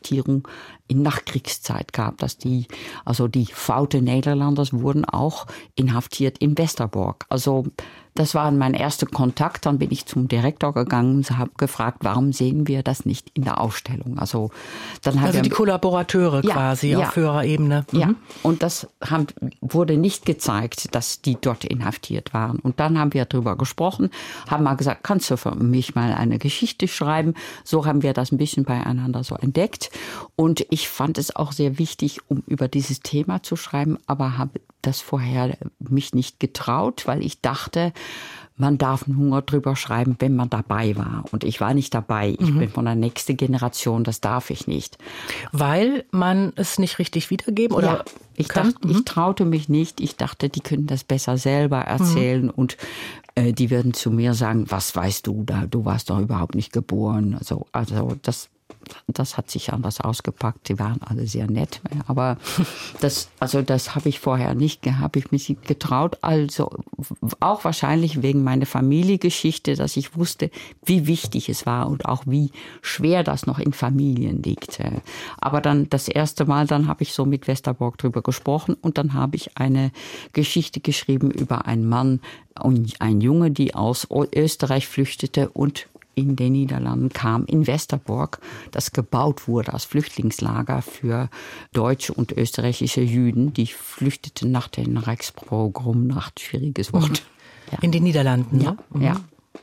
in Nachkriegszeit gab, dass die, also die Foute Nederlanders wurden auch inhaftiert in Westerbork. Also das war mein erster Kontakt. Dann bin ich zum Direktor gegangen und habe gefragt, warum sehen wir das nicht in der Ausstellung? Also, dann also wir, die Kollaborateure ja, quasi ja, auf höherer Ebene. Mhm. Ja, und das haben, wurde nicht gezeigt, dass die dort inhaftiert waren. Und dann haben wir darüber gesprochen, haben mal gesagt, kannst du für mich mal eine Geschichte schreiben? So haben wir das ein bisschen beieinander so entdeckt. Und ich fand es auch sehr wichtig, um über dieses Thema zu schreiben, aber habe das vorher mich nicht getraut, weil ich dachte, man darf nur drüber schreiben, wenn man dabei war. Und ich war nicht dabei. Ich mhm. bin von der nächsten Generation, das darf ich nicht. Weil man es nicht richtig wiedergeben oder ja, ich kann? dachte, mhm. ich traute mich nicht. Ich dachte, die können das besser selber erzählen mhm. und äh, die würden zu mir sagen, was weißt du da? Du warst doch überhaupt nicht geboren. Also, also das Das hat sich anders ausgepackt. Die waren alle sehr nett. Aber das, also das habe ich vorher nicht gehabt. Ich mich nicht getraut. Also auch wahrscheinlich wegen meiner Familiengeschichte, dass ich wusste, wie wichtig es war und auch wie schwer das noch in Familien liegt. Aber dann das erste Mal, dann habe ich so mit Westerbork drüber gesprochen und dann habe ich eine Geschichte geschrieben über einen Mann und einen Junge, die aus Österreich flüchtete und in den Niederlanden kam, in Westerbork, das gebaut wurde als Flüchtlingslager für deutsche und österreichische Juden, die flüchteten nach dem Reichspogrom, nach schwieriges Wort. Ja. In den Niederlanden, ja, ne? Mhm. Ja.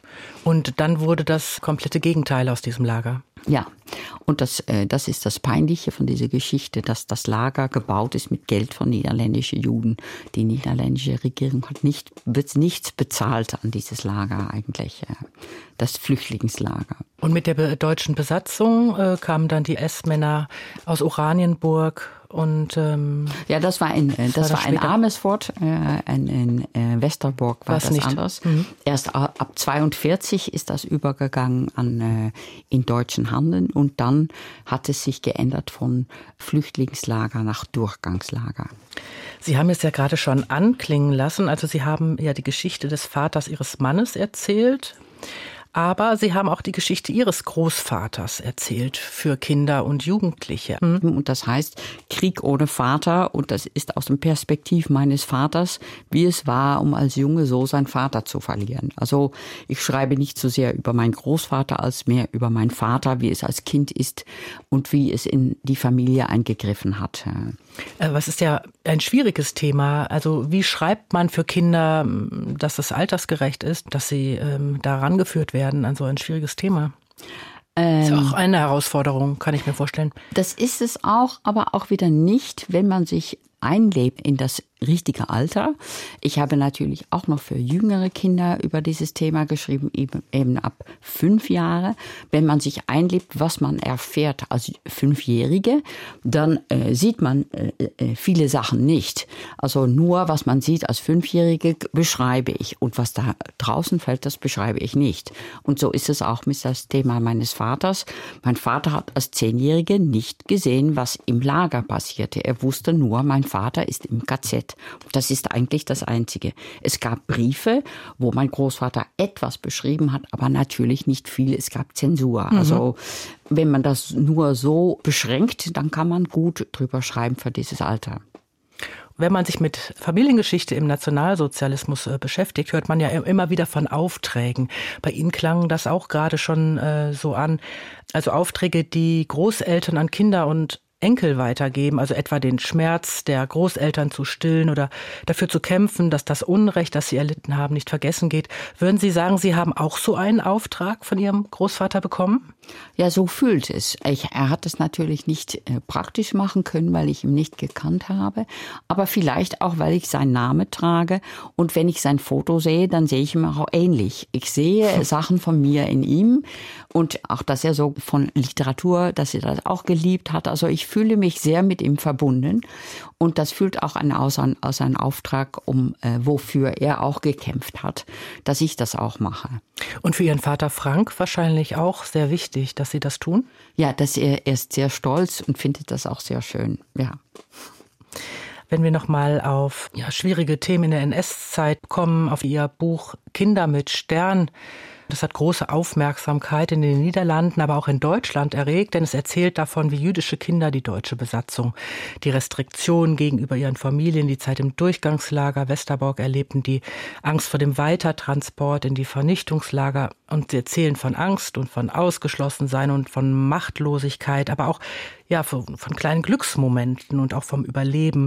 Und dann wurde das komplette Gegenteil aus diesem Lager. Ja, und das, äh, das ist das Peinliche von dieser Geschichte, dass das Lager gebaut ist mit Geld von niederländischen Juden. Die niederländische Regierung hat nicht, wird nichts bezahlt an dieses Lager eigentlich, äh, das Flüchtlingslager. Und mit der be- deutschen Besatzung äh, kamen dann die S-Männer aus Oranienburg und ähm, ja, das war in das, das war in Amersfoort, äh, in, in äh, Westerbork war War's das nicht. anders. Mhm. Erst ab zweiundvierzig ist das übergegangen an äh, in deutschen Handeln und dann hat es sich geändert von Flüchtlingslager nach Durchgangslager. Sie haben es ja gerade schon anklingen lassen, also Sie haben ja die Geschichte des Vaters Ihres Mannes erzählt. Aber Sie haben auch die Geschichte Ihres Großvaters erzählt für Kinder und Jugendliche. Und das heißt Krieg ohne Vater und das ist aus dem Perspektiv meines Vaters, wie es war, um als Junge so seinen Vater zu verlieren. Also ich schreibe nicht so sehr über meinen Großvater als mehr über meinen Vater, wie es als Kind ist und wie es in die Familie eingegriffen hat. Was ist ja ein schwieriges Thema. Also wie schreibt man für Kinder, dass es altersgerecht ist, dass sie ähm, da rangeführt werden an so ein schwieriges Thema? Das ist auch eine Herausforderung, kann ich mir vorstellen. Das ist es auch, aber auch wieder nicht, wenn man sich einlebt in das richtige Alter. Ich habe natürlich auch noch für jüngere Kinder über dieses Thema geschrieben, eben, eben ab fünf Jahre. Wenn man sich einlebt, was man erfährt als Fünfjährige, dann äh, sieht man äh, viele Sachen nicht. Also nur, was man sieht als Fünfjährige, beschreibe ich. Und was da draußen fällt, das beschreibe ich nicht. Und so ist es auch mit das Thema meines Vaters. Mein Vater hat als Zehnjährige nicht gesehen, was im Lager passierte. Er wusste nur, mein Vater ist im K Z. Das ist eigentlich das Einzige. Es gab Briefe, wo mein Großvater etwas beschrieben hat, aber natürlich nicht viel. Es gab Zensur. Mhm. Also wenn man das nur so beschränkt, dann kann man gut drüber schreiben für dieses Alter. Wenn man sich mit Familiengeschichte im Nationalsozialismus äh, beschäftigt, hört man ja immer wieder von Aufträgen. Bei Ihnen klang das auch gerade schon äh, so an. Also Aufträge, die Großeltern an Kinder und Enkel weitergeben, also etwa den Schmerz der Großeltern zu stillen oder dafür zu kämpfen, dass das Unrecht, das sie erlitten haben, nicht vergessen geht. Würden Sie sagen, Sie haben auch so einen Auftrag von Ihrem Großvater bekommen? Ja, so fühlt es. Ich, er hat es natürlich nicht äh, praktisch machen können, weil ich ihn nicht gekannt habe, aber vielleicht auch, weil ich seinen Namen trage und wenn ich sein Foto sehe, dann sehe ich ihn auch ähnlich. Ich sehe hm. Sachen von mir in ihm und auch, dass er so von Literatur, dass er das auch geliebt hat. Also ich fühle mich sehr mit ihm verbunden und das fühlt auch an, aus, an, aus einem Auftrag, um äh, wofür er auch gekämpft hat, dass ich das auch mache. Und für Ihren Vater Frank wahrscheinlich auch sehr wichtig, dass Sie das tun? Ja, dass er, er ist sehr stolz und findet das auch sehr schön, ja. Wenn wir noch mal auf ja, schwierige Themen in der N S-Zeit kommen, auf Ihr Buch Kinder mit Stern. Das hat große Aufmerksamkeit in den Niederlanden, aber auch in Deutschland erregt, denn es erzählt davon, wie jüdische Kinder die deutsche Besatzung, die Restriktionen gegenüber ihren Familien, die Zeit im Durchgangslager Westerbork erlebten, die Angst vor dem Weitertransport in die Vernichtungslager. Und sie erzählen von Angst und von Ausgeschlossensein und von Machtlosigkeit, aber auch ja, von, von kleinen Glücksmomenten und auch vom Überleben.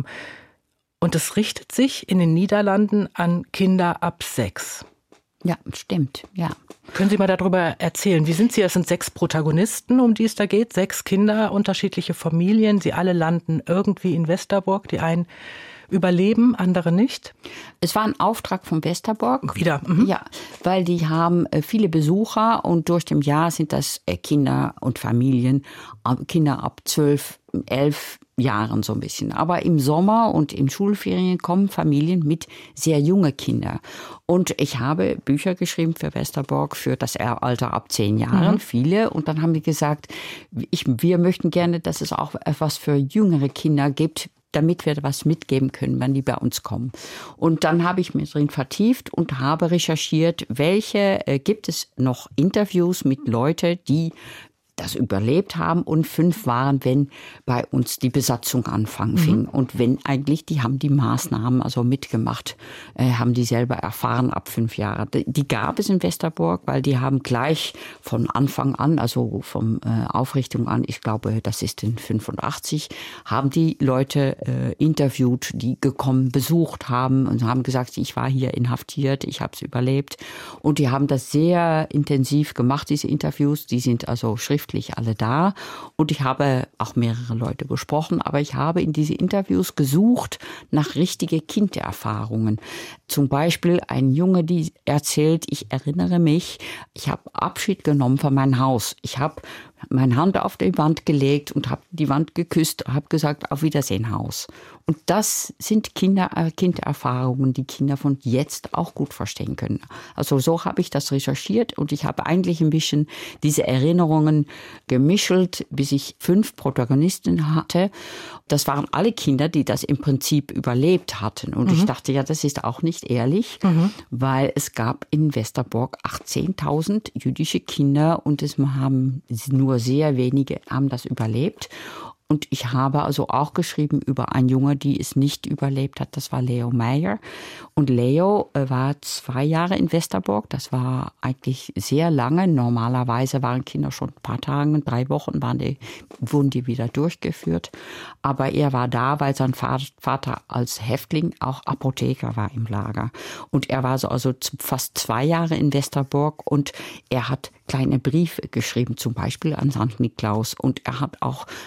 Und es richtet sich in den Niederlanden an Kinder ab sechs. Ja, stimmt, ja. Können Sie mal darüber erzählen? Wie sind Sie? Es sind sechs Protagonisten, um die es da geht, sechs Kinder, unterschiedliche Familien. Sie alle landen irgendwie in Westerbork. Die einen überleben, andere nicht. Es war ein Auftrag von Westerbork. Wieder? Mhm. Ja, weil die haben viele Besucher und durch dem Jahr sind das Kinder und Familien, Kinder ab zwölf, elf Jahren so ein bisschen. Aber im Sommer und in Schulferien kommen Familien mit sehr jungen Kindern. Und ich habe Bücher geschrieben für Westerbork für das Alter ab zehn Jahren, mhm. viele. Und dann haben die gesagt, ich, wir möchten gerne, dass es auch etwas für jüngere Kinder gibt, damit wir was mitgeben können, wenn die bei uns kommen. Und dann habe ich mich drin vertieft und habe recherchiert, welche äh, gibt es noch Interviews mit Leuten, die das überlebt haben und fünf waren, wenn bei uns die Besatzung anfangen fing. Mhm. Und wenn eigentlich, die haben die Maßnahmen also mitgemacht, äh, haben die selber erfahren ab fünf Jahren. Die gab es in Westerbork, weil die haben gleich von Anfang an, also vom äh, Aufrichtung an, ich glaube, das ist in fünfundachtzig, haben die Leute äh, interviewt, die gekommen, besucht haben und haben gesagt, ich war hier inhaftiert, ich habe es überlebt. Und die haben das sehr intensiv gemacht, diese Interviews. Die sind also schriftlich alle da und ich habe auch mehrere Leute gesprochen, aber ich habe in diese Interviews gesucht nach richtige Kindererfahrungen. Zum Beispiel ein Junge, die erzählt, ich erinnere mich, ich habe Abschied genommen von meinem Haus. Ich habe meine Hand auf die Wand gelegt und habe die Wand geküsst, habe gesagt, auf Wiedersehen, Haus. Und das sind Kinder, Kindererfahrungen, die Kinder von jetzt auch gut verstehen können. Also so habe ich das recherchiert und ich habe eigentlich ein bisschen diese Erinnerungen gemischelt, bis ich fünf Protagonisten hatte. Das waren alle Kinder, die das im Prinzip überlebt hatten. Und mhm. ich dachte, ja, das ist auch nicht ehrlich, mhm. weil es gab in Westerbork achtzehntausend jüdische Kinder und es haben nur sehr wenige haben das überlebt. Und ich habe also auch geschrieben über einen Junge, die es nicht überlebt hat. Das war Leo Meyer. Und Leo war zwei Jahre in Westerbork. Das war eigentlich sehr lange. Normalerweise waren Kinder schon ein paar Tage, drei Wochen waren die, wurden die wieder durchgeführt. Aber er war da, weil sein Vater als Häftling auch Apotheker war im Lager. Und er war so also fast zwei Jahre in Westerbork und er hat kleine Briefe geschrieben, zum Beispiel an Sankt Niklaus. Und er hat auch Zeichen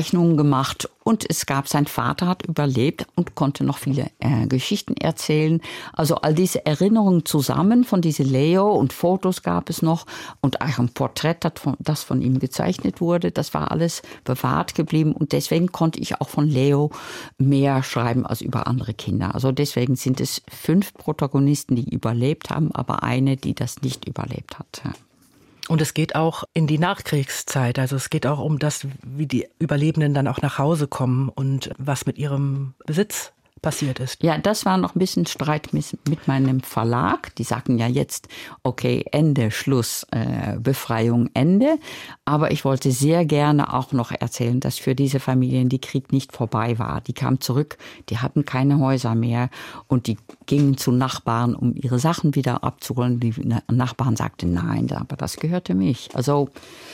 Zeichnungen gemacht und es gab, sein Vater hat überlebt und konnte noch viele äh, Geschichten erzählen. Also all diese Erinnerungen zusammen von diese Leo und Fotos gab es noch und auch ein Porträt, das von, das von ihm gezeichnet wurde. Das war alles bewahrt geblieben und deswegen konnte ich auch von Leo mehr schreiben als über andere Kinder. Also deswegen sind es fünf Protagonisten, die überlebt haben, aber eine, die das nicht überlebt hat. Ja. Und es geht auch in die Nachkriegszeit. Also es geht auch um das, wie die Überlebenden dann auch nach Hause kommen und was mit ihrem Besitz passiert ist. Ja, das war noch ein bisschen Streit mit meinem Verlag. Die sagten ja jetzt, okay, Ende, Schluss, äh, Befreiung, Ende. Aber ich wollte sehr gerne auch noch erzählen, dass für diese Familien die Krieg nicht vorbei war. Die kamen zurück, die hatten keine Häuser mehr und die gingen zu Nachbarn, um ihre Sachen wieder abzuholen. Die Nachbarn sagten, nein, aber das gehörte mich. Also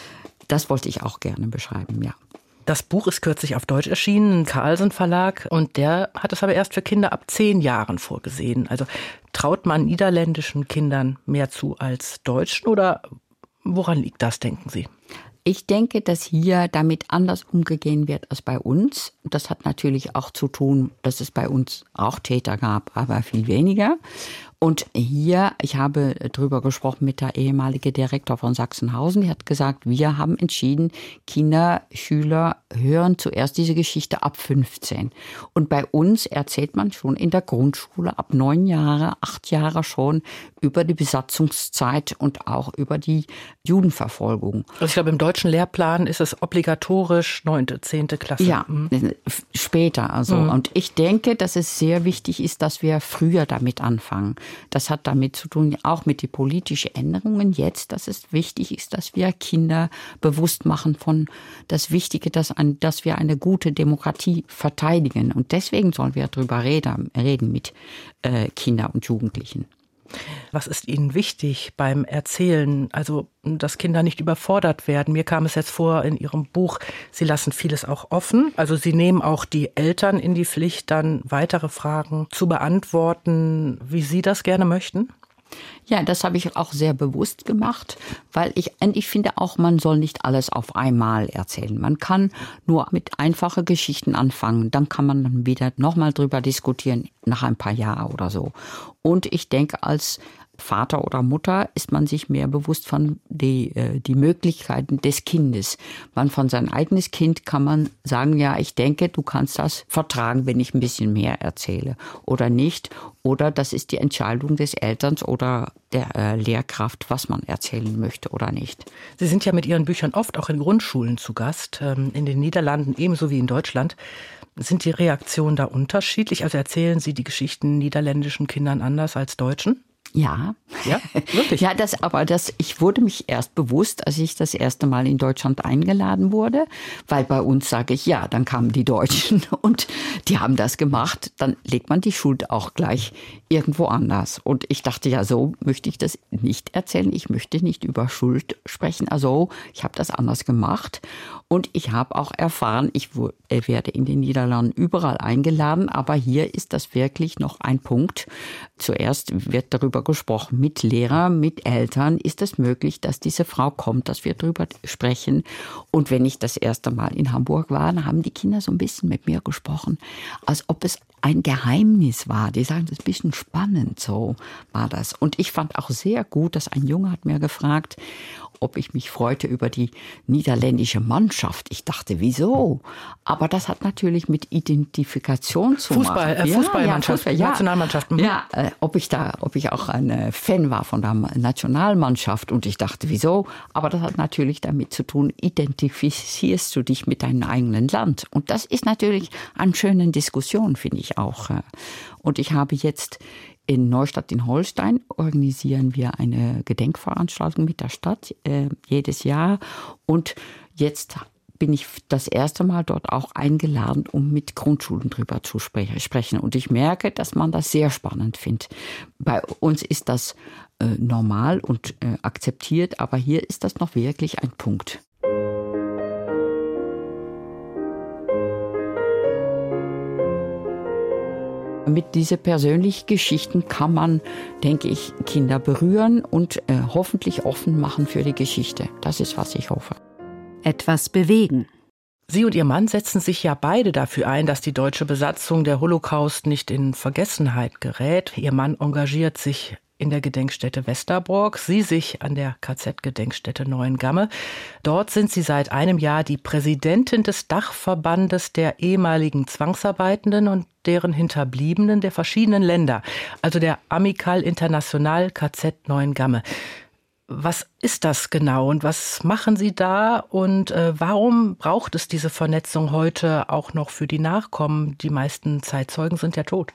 das wollte ich auch gerne beschreiben, ja. Das Buch ist kürzlich auf Deutsch erschienen, Carlsen Verlag, und der hat es aber erst für Kinder ab zehn Jahren vorgesehen. Also traut man niederländischen Kindern mehr zu als Deutschen oder woran liegt das, denken Sie? Ich denke, dass hier damit anders umgegangen wird als bei uns. Das hat natürlich auch zu tun, dass es bei uns auch Täter gab, aber viel weniger. Und hier, ich habe drüber gesprochen mit der ehemaligen Direktor von Sachsenhausen, die hat gesagt, wir haben entschieden, Kinder, Schüler hören zuerst diese Geschichte ab fünfzehn. Und bei uns erzählt man schon in der Grundschule ab neun Jahre, acht Jahre schon über die Besatzungszeit und auch über die Judenverfolgung. Also ich glaube, im deutschen Lehrplan ist es obligatorisch neunte, zehnte Klasse. Ja, mhm. später also. Mhm. Und ich denke, dass es sehr wichtig ist, dass wir früher damit anfangen. Das hat damit zu tun, auch mit den politischen Änderungen jetzt, dass es wichtig ist, dass wir Kinder bewusst machen von das Wichtige, dass, ein, dass wir eine gute Demokratie verteidigen. Und deswegen sollen wir darüber reden, reden mit äh, Kindern und Jugendlichen. Was ist Ihnen wichtig beim Erzählen? Also, dass Kinder nicht überfordert werden. Mir kam es jetzt vor in Ihrem Buch, Sie lassen vieles auch offen. Also Sie nehmen auch die Eltern in die Pflicht, dann weitere Fragen zu beantworten, wie Sie das gerne möchten. Ja, das habe ich auch sehr bewusst gemacht, weil ich, und ich finde auch, man soll nicht alles auf einmal erzählen. Man kann nur mit einfachen Geschichten anfangen, dann kann man dann wieder nochmal drüber diskutieren, nach ein paar Jahren oder so. Und ich denke, als Vater oder Mutter ist man sich mehr bewusst von die, die Möglichkeiten des Kindes. Man von sein eigenes Kind kann man sagen, ja, ich denke, du kannst das vertragen, wenn ich ein bisschen mehr erzähle oder nicht. Oder das ist die Entscheidung des Elterns oder der äh, Lehrkraft, was man erzählen möchte oder nicht. Sie sind ja mit Ihren Büchern oft auch in Grundschulen zu Gast, ähm, in den Niederlanden ebenso wie in Deutschland. Sind die Reaktionen da unterschiedlich? Also erzählen Sie die Geschichten niederländischen Kindern anders als Deutschen? Ja, ja, wirklich. Ja, das, aber das, ich wurde mich erst bewusst, als ich das erste Mal in Deutschland eingeladen wurde, weil bei uns sage ich, ja, dann kamen die Deutschen und die haben das gemacht, dann legt man die Schuld auch gleich irgendwo anders. Und ich dachte, ja, so möchte ich das nicht erzählen, ich möchte nicht über Schuld sprechen, also ich habe das anders gemacht. Und ich habe auch erfahren, ich werde in den Niederlanden überall eingeladen, aber hier ist das wirklich noch ein Punkt. Zuerst wird darüber gesprochen mit Lehrern, mit Eltern. Ist es möglich, dass diese Frau kommt, dass wir darüber sprechen? Und wenn ich das erste Mal in Hamburg war, dann haben die Kinder so ein bisschen mit mir gesprochen, als ob es ein Geheimnis war. Die sagen, das ist ein bisschen spannend, so war das. Und ich fand auch sehr gut, dass ein Junge hat mir gefragt, ob ich mich freute über die niederländische Mannschaft. Ich dachte, wieso? Aber das hat natürlich mit Identifikation zu Fußball, machen. Äh, Fußballmannschaft, ja, Fußball, ja. Nationalmannschaft. Mhm. Ja, äh, ob ich da, ob ich auch ein Fan war von der Nationalmannschaft und ich dachte, wieso? Aber das hat natürlich damit zu tun, identifizierst du dich mit deinem eigenen Land? Und das ist natürlich eine schöne Diskussion, finde ich auch. Und ich habe jetzt in Neustadt in Holstein organisieren wir eine Gedenkveranstaltung mit der Stadt äh, jedes Jahr. Und jetzt bin ich das erste Mal dort auch eingeladen, um mit Grundschulen drüber zu spre- sprechen. Und ich merke, dass man das sehr spannend findet. Bei uns ist das äh, normal und äh, akzeptiert, aber hier ist das noch wirklich ein Punkt. Mit diesen persönlichen Geschichten kann man, denke ich, Kinder berühren und äh, hoffentlich offen machen für die Geschichte. Das ist, was ich hoffe. Etwas bewegen. Sie und Ihr Mann setzen sich ja beide dafür ein, dass die deutsche Besatzung, der Holocaust, nicht in Vergessenheit gerät. Ihr Mann engagiert sich in der Gedenkstätte Westerbork, Sie sich an der K Z-Gedenkstätte Neuengamme. Dort sind Sie seit einem Jahr die Präsidentin des Dachverbandes der ehemaligen Zwangsarbeitenden und deren Hinterbliebenen der verschiedenen Länder, also der Amicale Internationale K Z Neuengamme. Was ist das genau und was machen Sie da und äh, warum braucht es diese Vernetzung heute auch noch für die Nachkommen? Die meisten Zeitzeugen sind ja tot.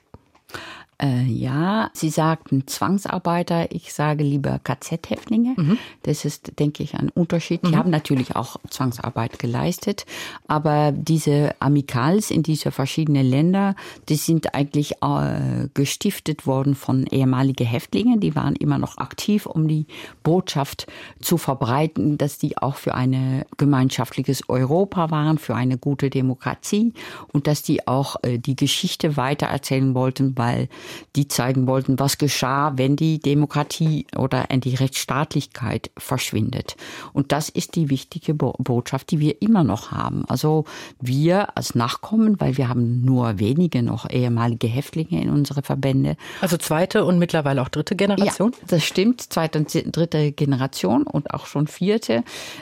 Äh, ja, Sie sagten Zwangsarbeiter, ich sage lieber K Z-Häftlinge. Mhm. Das ist, denke ich, ein Unterschied. Die mhm. haben natürlich auch Zwangsarbeit geleistet, aber diese Amicals in diese verschiedenen Länder, die sind eigentlich äh, gestiftet worden von ehemaligen Häftlingen. Die waren immer noch aktiv, um die Botschaft zu verbreiten, dass die auch für ein gemeinschaftliches Europa waren, für eine gute Demokratie und dass die auch äh, die Geschichte weitererzählen wollten, weil die zeigen wollten, was geschah, wenn die Demokratie oder die Rechtsstaatlichkeit verschwindet. Und das ist die wichtige Botschaft, die wir immer noch haben. Also wir als Nachkommen, weil wir haben nur wenige noch ehemalige Häftlinge in unsere Verbände. Also zweite und mittlerweile auch dritte Generation? Ja, das stimmt, zweite und dritte Generation und auch schon vierte.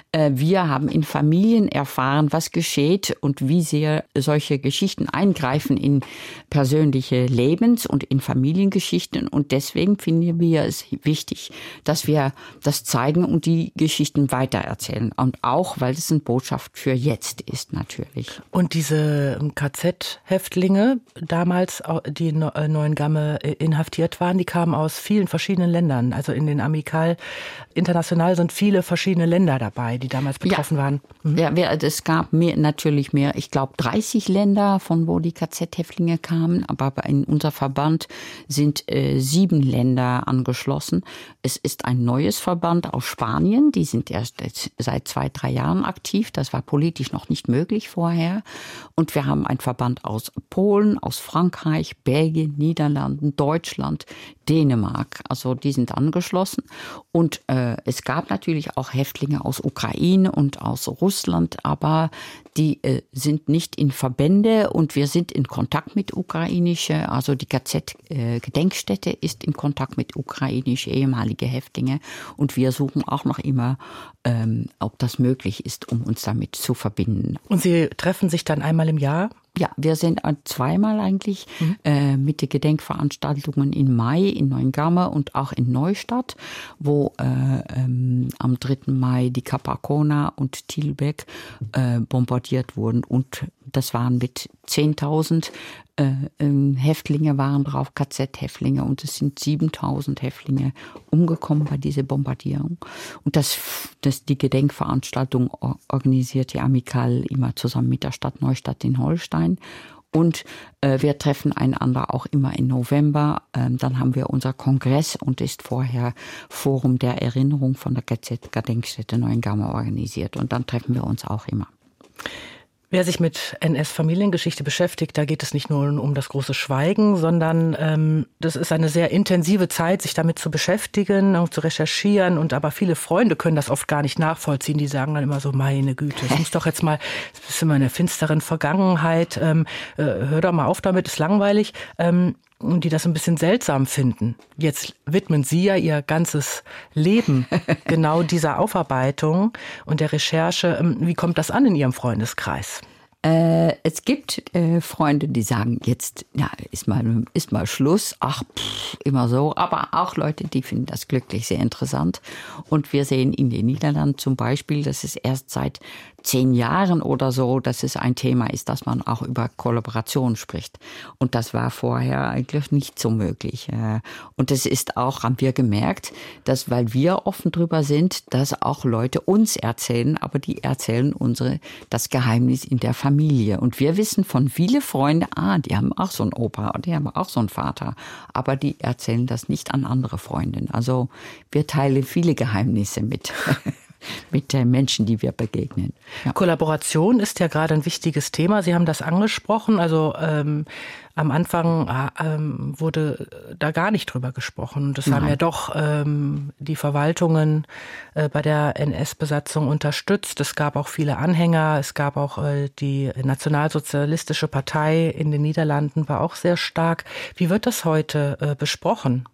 Wir haben in Familien erfahren, was geschieht und wie sehr solche Geschichten eingreifen in persönliche Lebens- und in Familiengeschichten. Und deswegen finden wir es wichtig, dass wir das zeigen und die Geschichten weitererzählen. Und auch, weil es eine Botschaft für jetzt ist, natürlich. Und diese K Z-Häftlinge, damals, die in Neuengamme inhaftiert waren, die kamen aus vielen verschiedenen Ländern. Also in den Amicale International sind viele verschiedene Länder dabei, die damals betroffen ja. waren. Mhm. Ja, es gab mehr, natürlich mehr, ich glaube dreißig Länder, von wo die K Z-Häftlinge kamen. Aber in unser Verband sind äh, sieben Länder angeschlossen. Es ist ein neues Verband aus Spanien. Die sind erst seit zwei, drei Jahren aktiv. Das war politisch noch nicht möglich vorher. Und wir haben einen Verband aus Polen, aus Frankreich, Belgien, Niederlanden, Deutschland, Dänemark. Also die sind angeschlossen. Und äh, es gab natürlich auch Häftlinge aus Ukraine und aus Russland, aber die äh, sind nicht in Verbände und wir sind in Kontakt mit ukrainische, also die K Z-Gedenkstätte äh, ist in Kontakt mit ukrainische ehemalige Häftlinge und wir suchen auch noch immer, ähm, ob das möglich ist, um uns damit zu verbinden. Und Sie treffen sich dann einmal im Jahr? Ja, wir sind zweimal eigentlich mhm. äh, mit den Gedenkveranstaltungen im Mai in Neuengamme und auch in Neustadt, wo äh, ähm, am dritten Mai die Kap Arkona und Tilbeck äh, bombardiert wurden. Und das waren mit zehntausend äh, äh, Häftlinge waren drauf, K Z-Häftlinge. Und es sind siebentausend Häftlinge umgekommen bei dieser Bombardierung. Und das, das die Gedenkveranstaltung organisiert die Amicale immer zusammen mit der Stadt Neustadt in Holstein. Und äh, wir treffen einander auch immer im November. Ähm, dann haben wir unser Kongress und ist vorher Forum der Erinnerung von der K Z-Gedenkstätte Neuengamme organisiert. Und dann treffen wir uns auch immer. Wer sich mit N S-Familiengeschichte beschäftigt, da geht es nicht nur um das große Schweigen, sondern ähm, das ist eine sehr intensive Zeit, sich damit zu beschäftigen und zu recherchieren. Und aber viele Freunde können das oft gar nicht nachvollziehen. Die sagen dann immer so, meine Güte, es muss doch jetzt mal, es ist immer in der finsteren Vergangenheit, ähm, äh, hör doch mal auf damit, ist langweilig. Ähm, die das ein bisschen seltsam finden. Jetzt widmen Sie ja Ihr ganzes Leben genau dieser Aufarbeitung und der Recherche. Wie kommt das an in Ihrem Freundeskreis? Äh, es gibt äh, Freunde, die sagen, jetzt ja, ist mal, ist mal Schluss. Ach, pff, immer so. Aber auch Leute, die finden das glücklich sehr interessant. Und wir sehen in den Niederlanden zum Beispiel, dass es erst seit zehn Jahren oder so, dass es ein Thema ist, dass man auch über Kollaboration spricht. Und das war vorher eigentlich nicht so möglich. Und es ist auch, haben wir gemerkt, dass, weil wir offen drüber sind, dass auch Leute uns erzählen, aber die erzählen unsere, das Geheimnis in der Familie. Und wir wissen von vielen Freunden, ah, die haben auch so einen Opa und die haben auch so einen Vater. Aber die erzählen das nicht an andere Freundinnen. Also wir teilen viele Geheimnisse mit. mit den Menschen, die wir begegnen. Ja. Kollaboration ist ja gerade ein wichtiges Thema. Sie haben das angesprochen. Also ähm, am Anfang ähm, wurde da gar nicht drüber gesprochen. Das Nein. haben ja doch ähm, die Verwaltungen äh, bei der N S-Besatzung unterstützt. Es gab auch viele Anhänger. Es gab auch äh, die Nationalsozialistische Partei in den Niederlanden war auch sehr stark. Wie wird das heute äh, besprochen?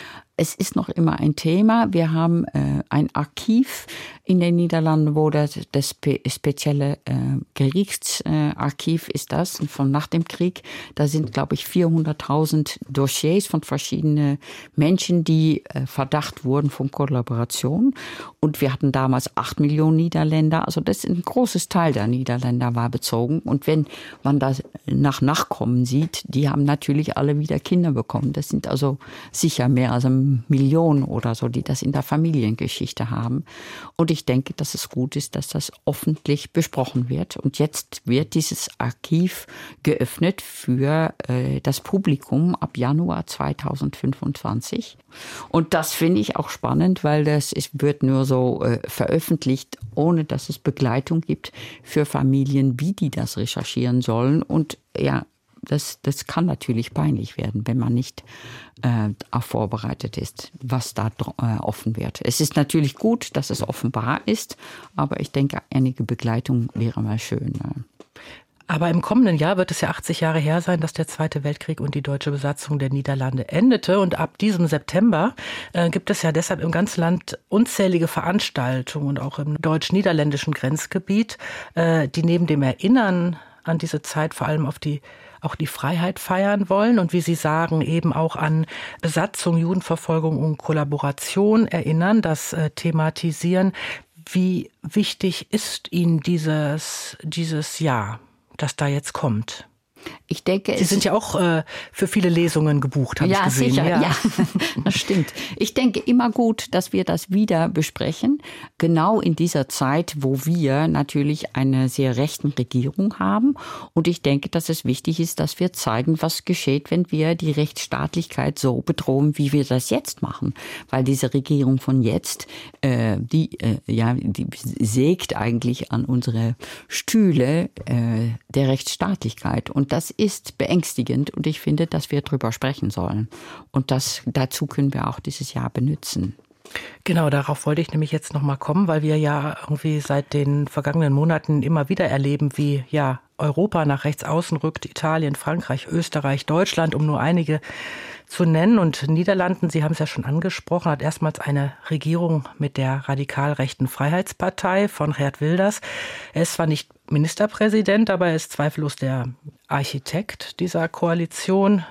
Es ist noch immer ein Thema. Wir haben äh, ein Archiv in den Niederlanden, wo das, das spezielle äh, Gerichtsarchiv äh, ist das, von nach dem Krieg. Da sind, glaube ich, vierhunderttausend Dossiers von verschiedenen Menschen, die äh, Verdacht wurden von Kollaboration. Und wir hatten damals acht Millionen Niederländer. Also das ist ein großes Teil der Niederländer war bezogen. Und wenn man das nach Nachkommen sieht, die haben natürlich alle wieder Kinder bekommen. Das sind also sicher mehr als eine Million oder so, die das in der Familiengeschichte haben. Und ich denke, dass es gut ist, dass das öffentlich besprochen wird. Und jetzt wird dieses Archiv geöffnet für äh, das Publikum ab Januar zweitausendfünfundzwanzig. Und das finde ich auch spannend, weil das ist, wird nur so äh, veröffentlicht, ohne dass es Begleitung gibt für Familien, wie die das recherchieren sollen. Und ja, Das, das kann natürlich peinlich werden, wenn man nicht äh, auch vorbereitet ist, was da äh, offen wird. Es ist natürlich gut, dass es offenbar ist, aber ich denke, einige Begleitung wäre mal schön. Ne? Aber im kommenden Jahr wird es ja achtzig Jahre her sein, dass der Zweite Weltkrieg und die deutsche Besatzung der Niederlande endete. Und ab diesem September äh, gibt es ja deshalb im ganzen Land unzählige Veranstaltungen und auch im deutsch-niederländischen Grenzgebiet, äh, die neben dem Erinnern an diese Zeit vor allem auf die auch die Freiheit feiern wollen und wie Sie sagen, eben auch an Besatzung, Judenverfolgung und Kollaboration erinnern, das äh, thematisieren. Wie wichtig ist Ihnen dieses, dieses Jahr, das da jetzt kommt? Ich denke, Sie sind ja auch äh, für viele Lesungen gebucht, habe ja, ich gesehen. Sicher, ja, ja, das stimmt. Ich denke immer gut, dass wir das wieder besprechen. Genau in dieser Zeit, wo wir natürlich eine sehr rechten Regierung haben. Und ich denke, dass es wichtig ist, dass wir zeigen, was geschieht, wenn wir die Rechtsstaatlichkeit so bedrohen, wie wir das jetzt machen. Weil diese Regierung von jetzt, äh, die, äh, ja, die sägt eigentlich an unsere Stühle äh, der Rechtsstaatlichkeit. Und das ist beängstigend und ich finde, dass wir darüber sprechen sollen. Und das, dazu können wir auch dieses Jahr benutzen. Genau, darauf wollte ich nämlich jetzt nochmal kommen, weil wir ja irgendwie seit den vergangenen Monaten immer wieder erleben, wie ja Europa nach rechts außen rückt, Italien, Frankreich, Österreich, Deutschland, um nur einige zu nennen. Und Niederlanden, Sie haben es ja schon angesprochen, hat erstmals eine Regierung mit der radikal rechten Freiheitspartei von Geert Wilders. Er ist zwar nicht Ministerpräsident, aber er ist zweifellos der Architekt dieser Koalition.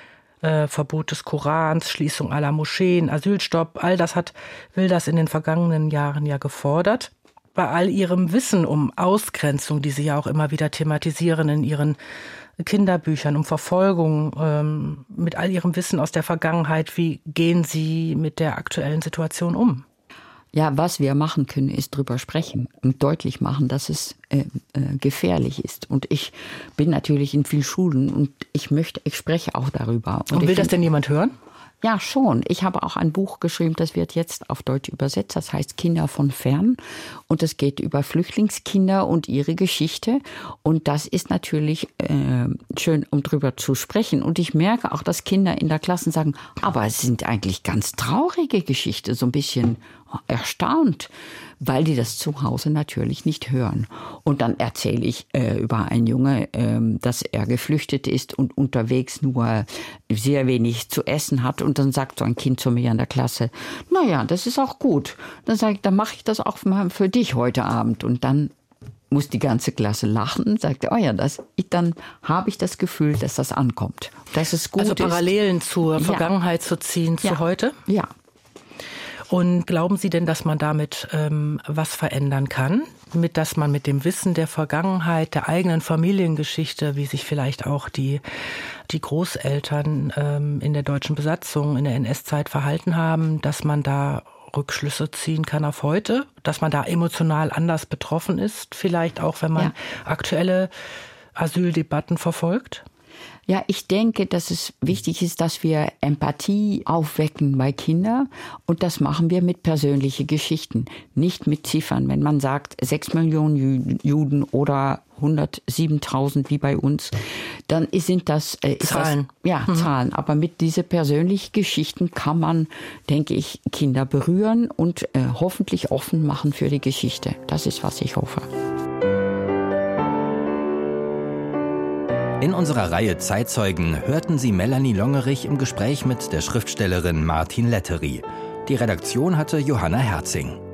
Äh, Verbot des Korans, Schließung aller Moscheen, Asylstopp, all das hat Wilders in den vergangenen Jahren ja gefordert. Bei all ihrem Wissen um Ausgrenzung, die Sie ja auch immer wieder thematisieren in Ihren Kinderbüchern, um Verfolgung, ähm, mit all Ihrem Wissen aus der Vergangenheit, wie gehen Sie mit der aktuellen Situation um? Ja, was wir machen können, ist drüber sprechen und deutlich machen, dass es äh, äh, gefährlich ist. Und ich bin natürlich in vielen Schulen und ich möchte, ich spreche auch darüber. Und, und will das denn jemand hören? Ja, schon. Ich habe auch ein Buch geschrieben, das wird jetzt auf Deutsch übersetzt. Das heißt Kinder von fern. Und es geht über Flüchtlingskinder und ihre Geschichte. Und das ist natürlich äh, schön, um drüber zu sprechen. Und ich merke auch, dass Kinder in der Klasse sagen, aber es sind eigentlich ganz traurige Geschichten, so ein bisschen erstaunt, weil die das zu Hause natürlich nicht hören. Und dann erzähle ich äh, über einen Junge, äh, dass er geflüchtet ist und unterwegs nur sehr wenig zu essen hat. Und dann sagt so ein Kind zu mir in der Klasse, naja, das ist auch gut. Dann sage ich, dann mache ich das auch mal für dich heute Abend. Und dann muss die ganze Klasse lachen und sagt, oh ja, das, ich, dann habe ich das Gefühl, dass das ankommt. Dass es gut also Parallelen ist. zur Ja. Vergangenheit zu ziehen zu Ja. heute? Ja. Und glauben Sie denn, dass man damit ähm, was verändern kann? Mit, dass man mit dem Wissen der Vergangenheit, der eigenen Familiengeschichte, wie sich vielleicht auch die, die Großeltern ähm, in der deutschen Besatzung, in der N S-Zeit verhalten haben, dass man da Rückschlüsse ziehen kann auf heute? Dass man da emotional anders betroffen ist? Vielleicht auch, wenn man ja. aktuelle Asyldebatten verfolgt? Ja, ich denke, dass es wichtig ist, dass wir Empathie aufwecken bei Kindern. Und das machen wir mit persönlichen Geschichten, nicht mit Ziffern. Wenn man sagt, sechs Millionen Juden oder hundertsiebentausend wie bei uns, dann sind das äh, ist Zahlen. Das, ja, mhm. Zahlen. Aber mit diesen persönlichen Geschichten kann man, denke ich, Kinder berühren und äh, hoffentlich offen machen für die Geschichte. Das ist, was ich hoffe. In unserer Reihe Zeitzeugen hörten Sie Melanie Longerich im Gespräch mit der Schriftstellerin Martin Lettery. Die Redaktion hatte Johanna Herzing.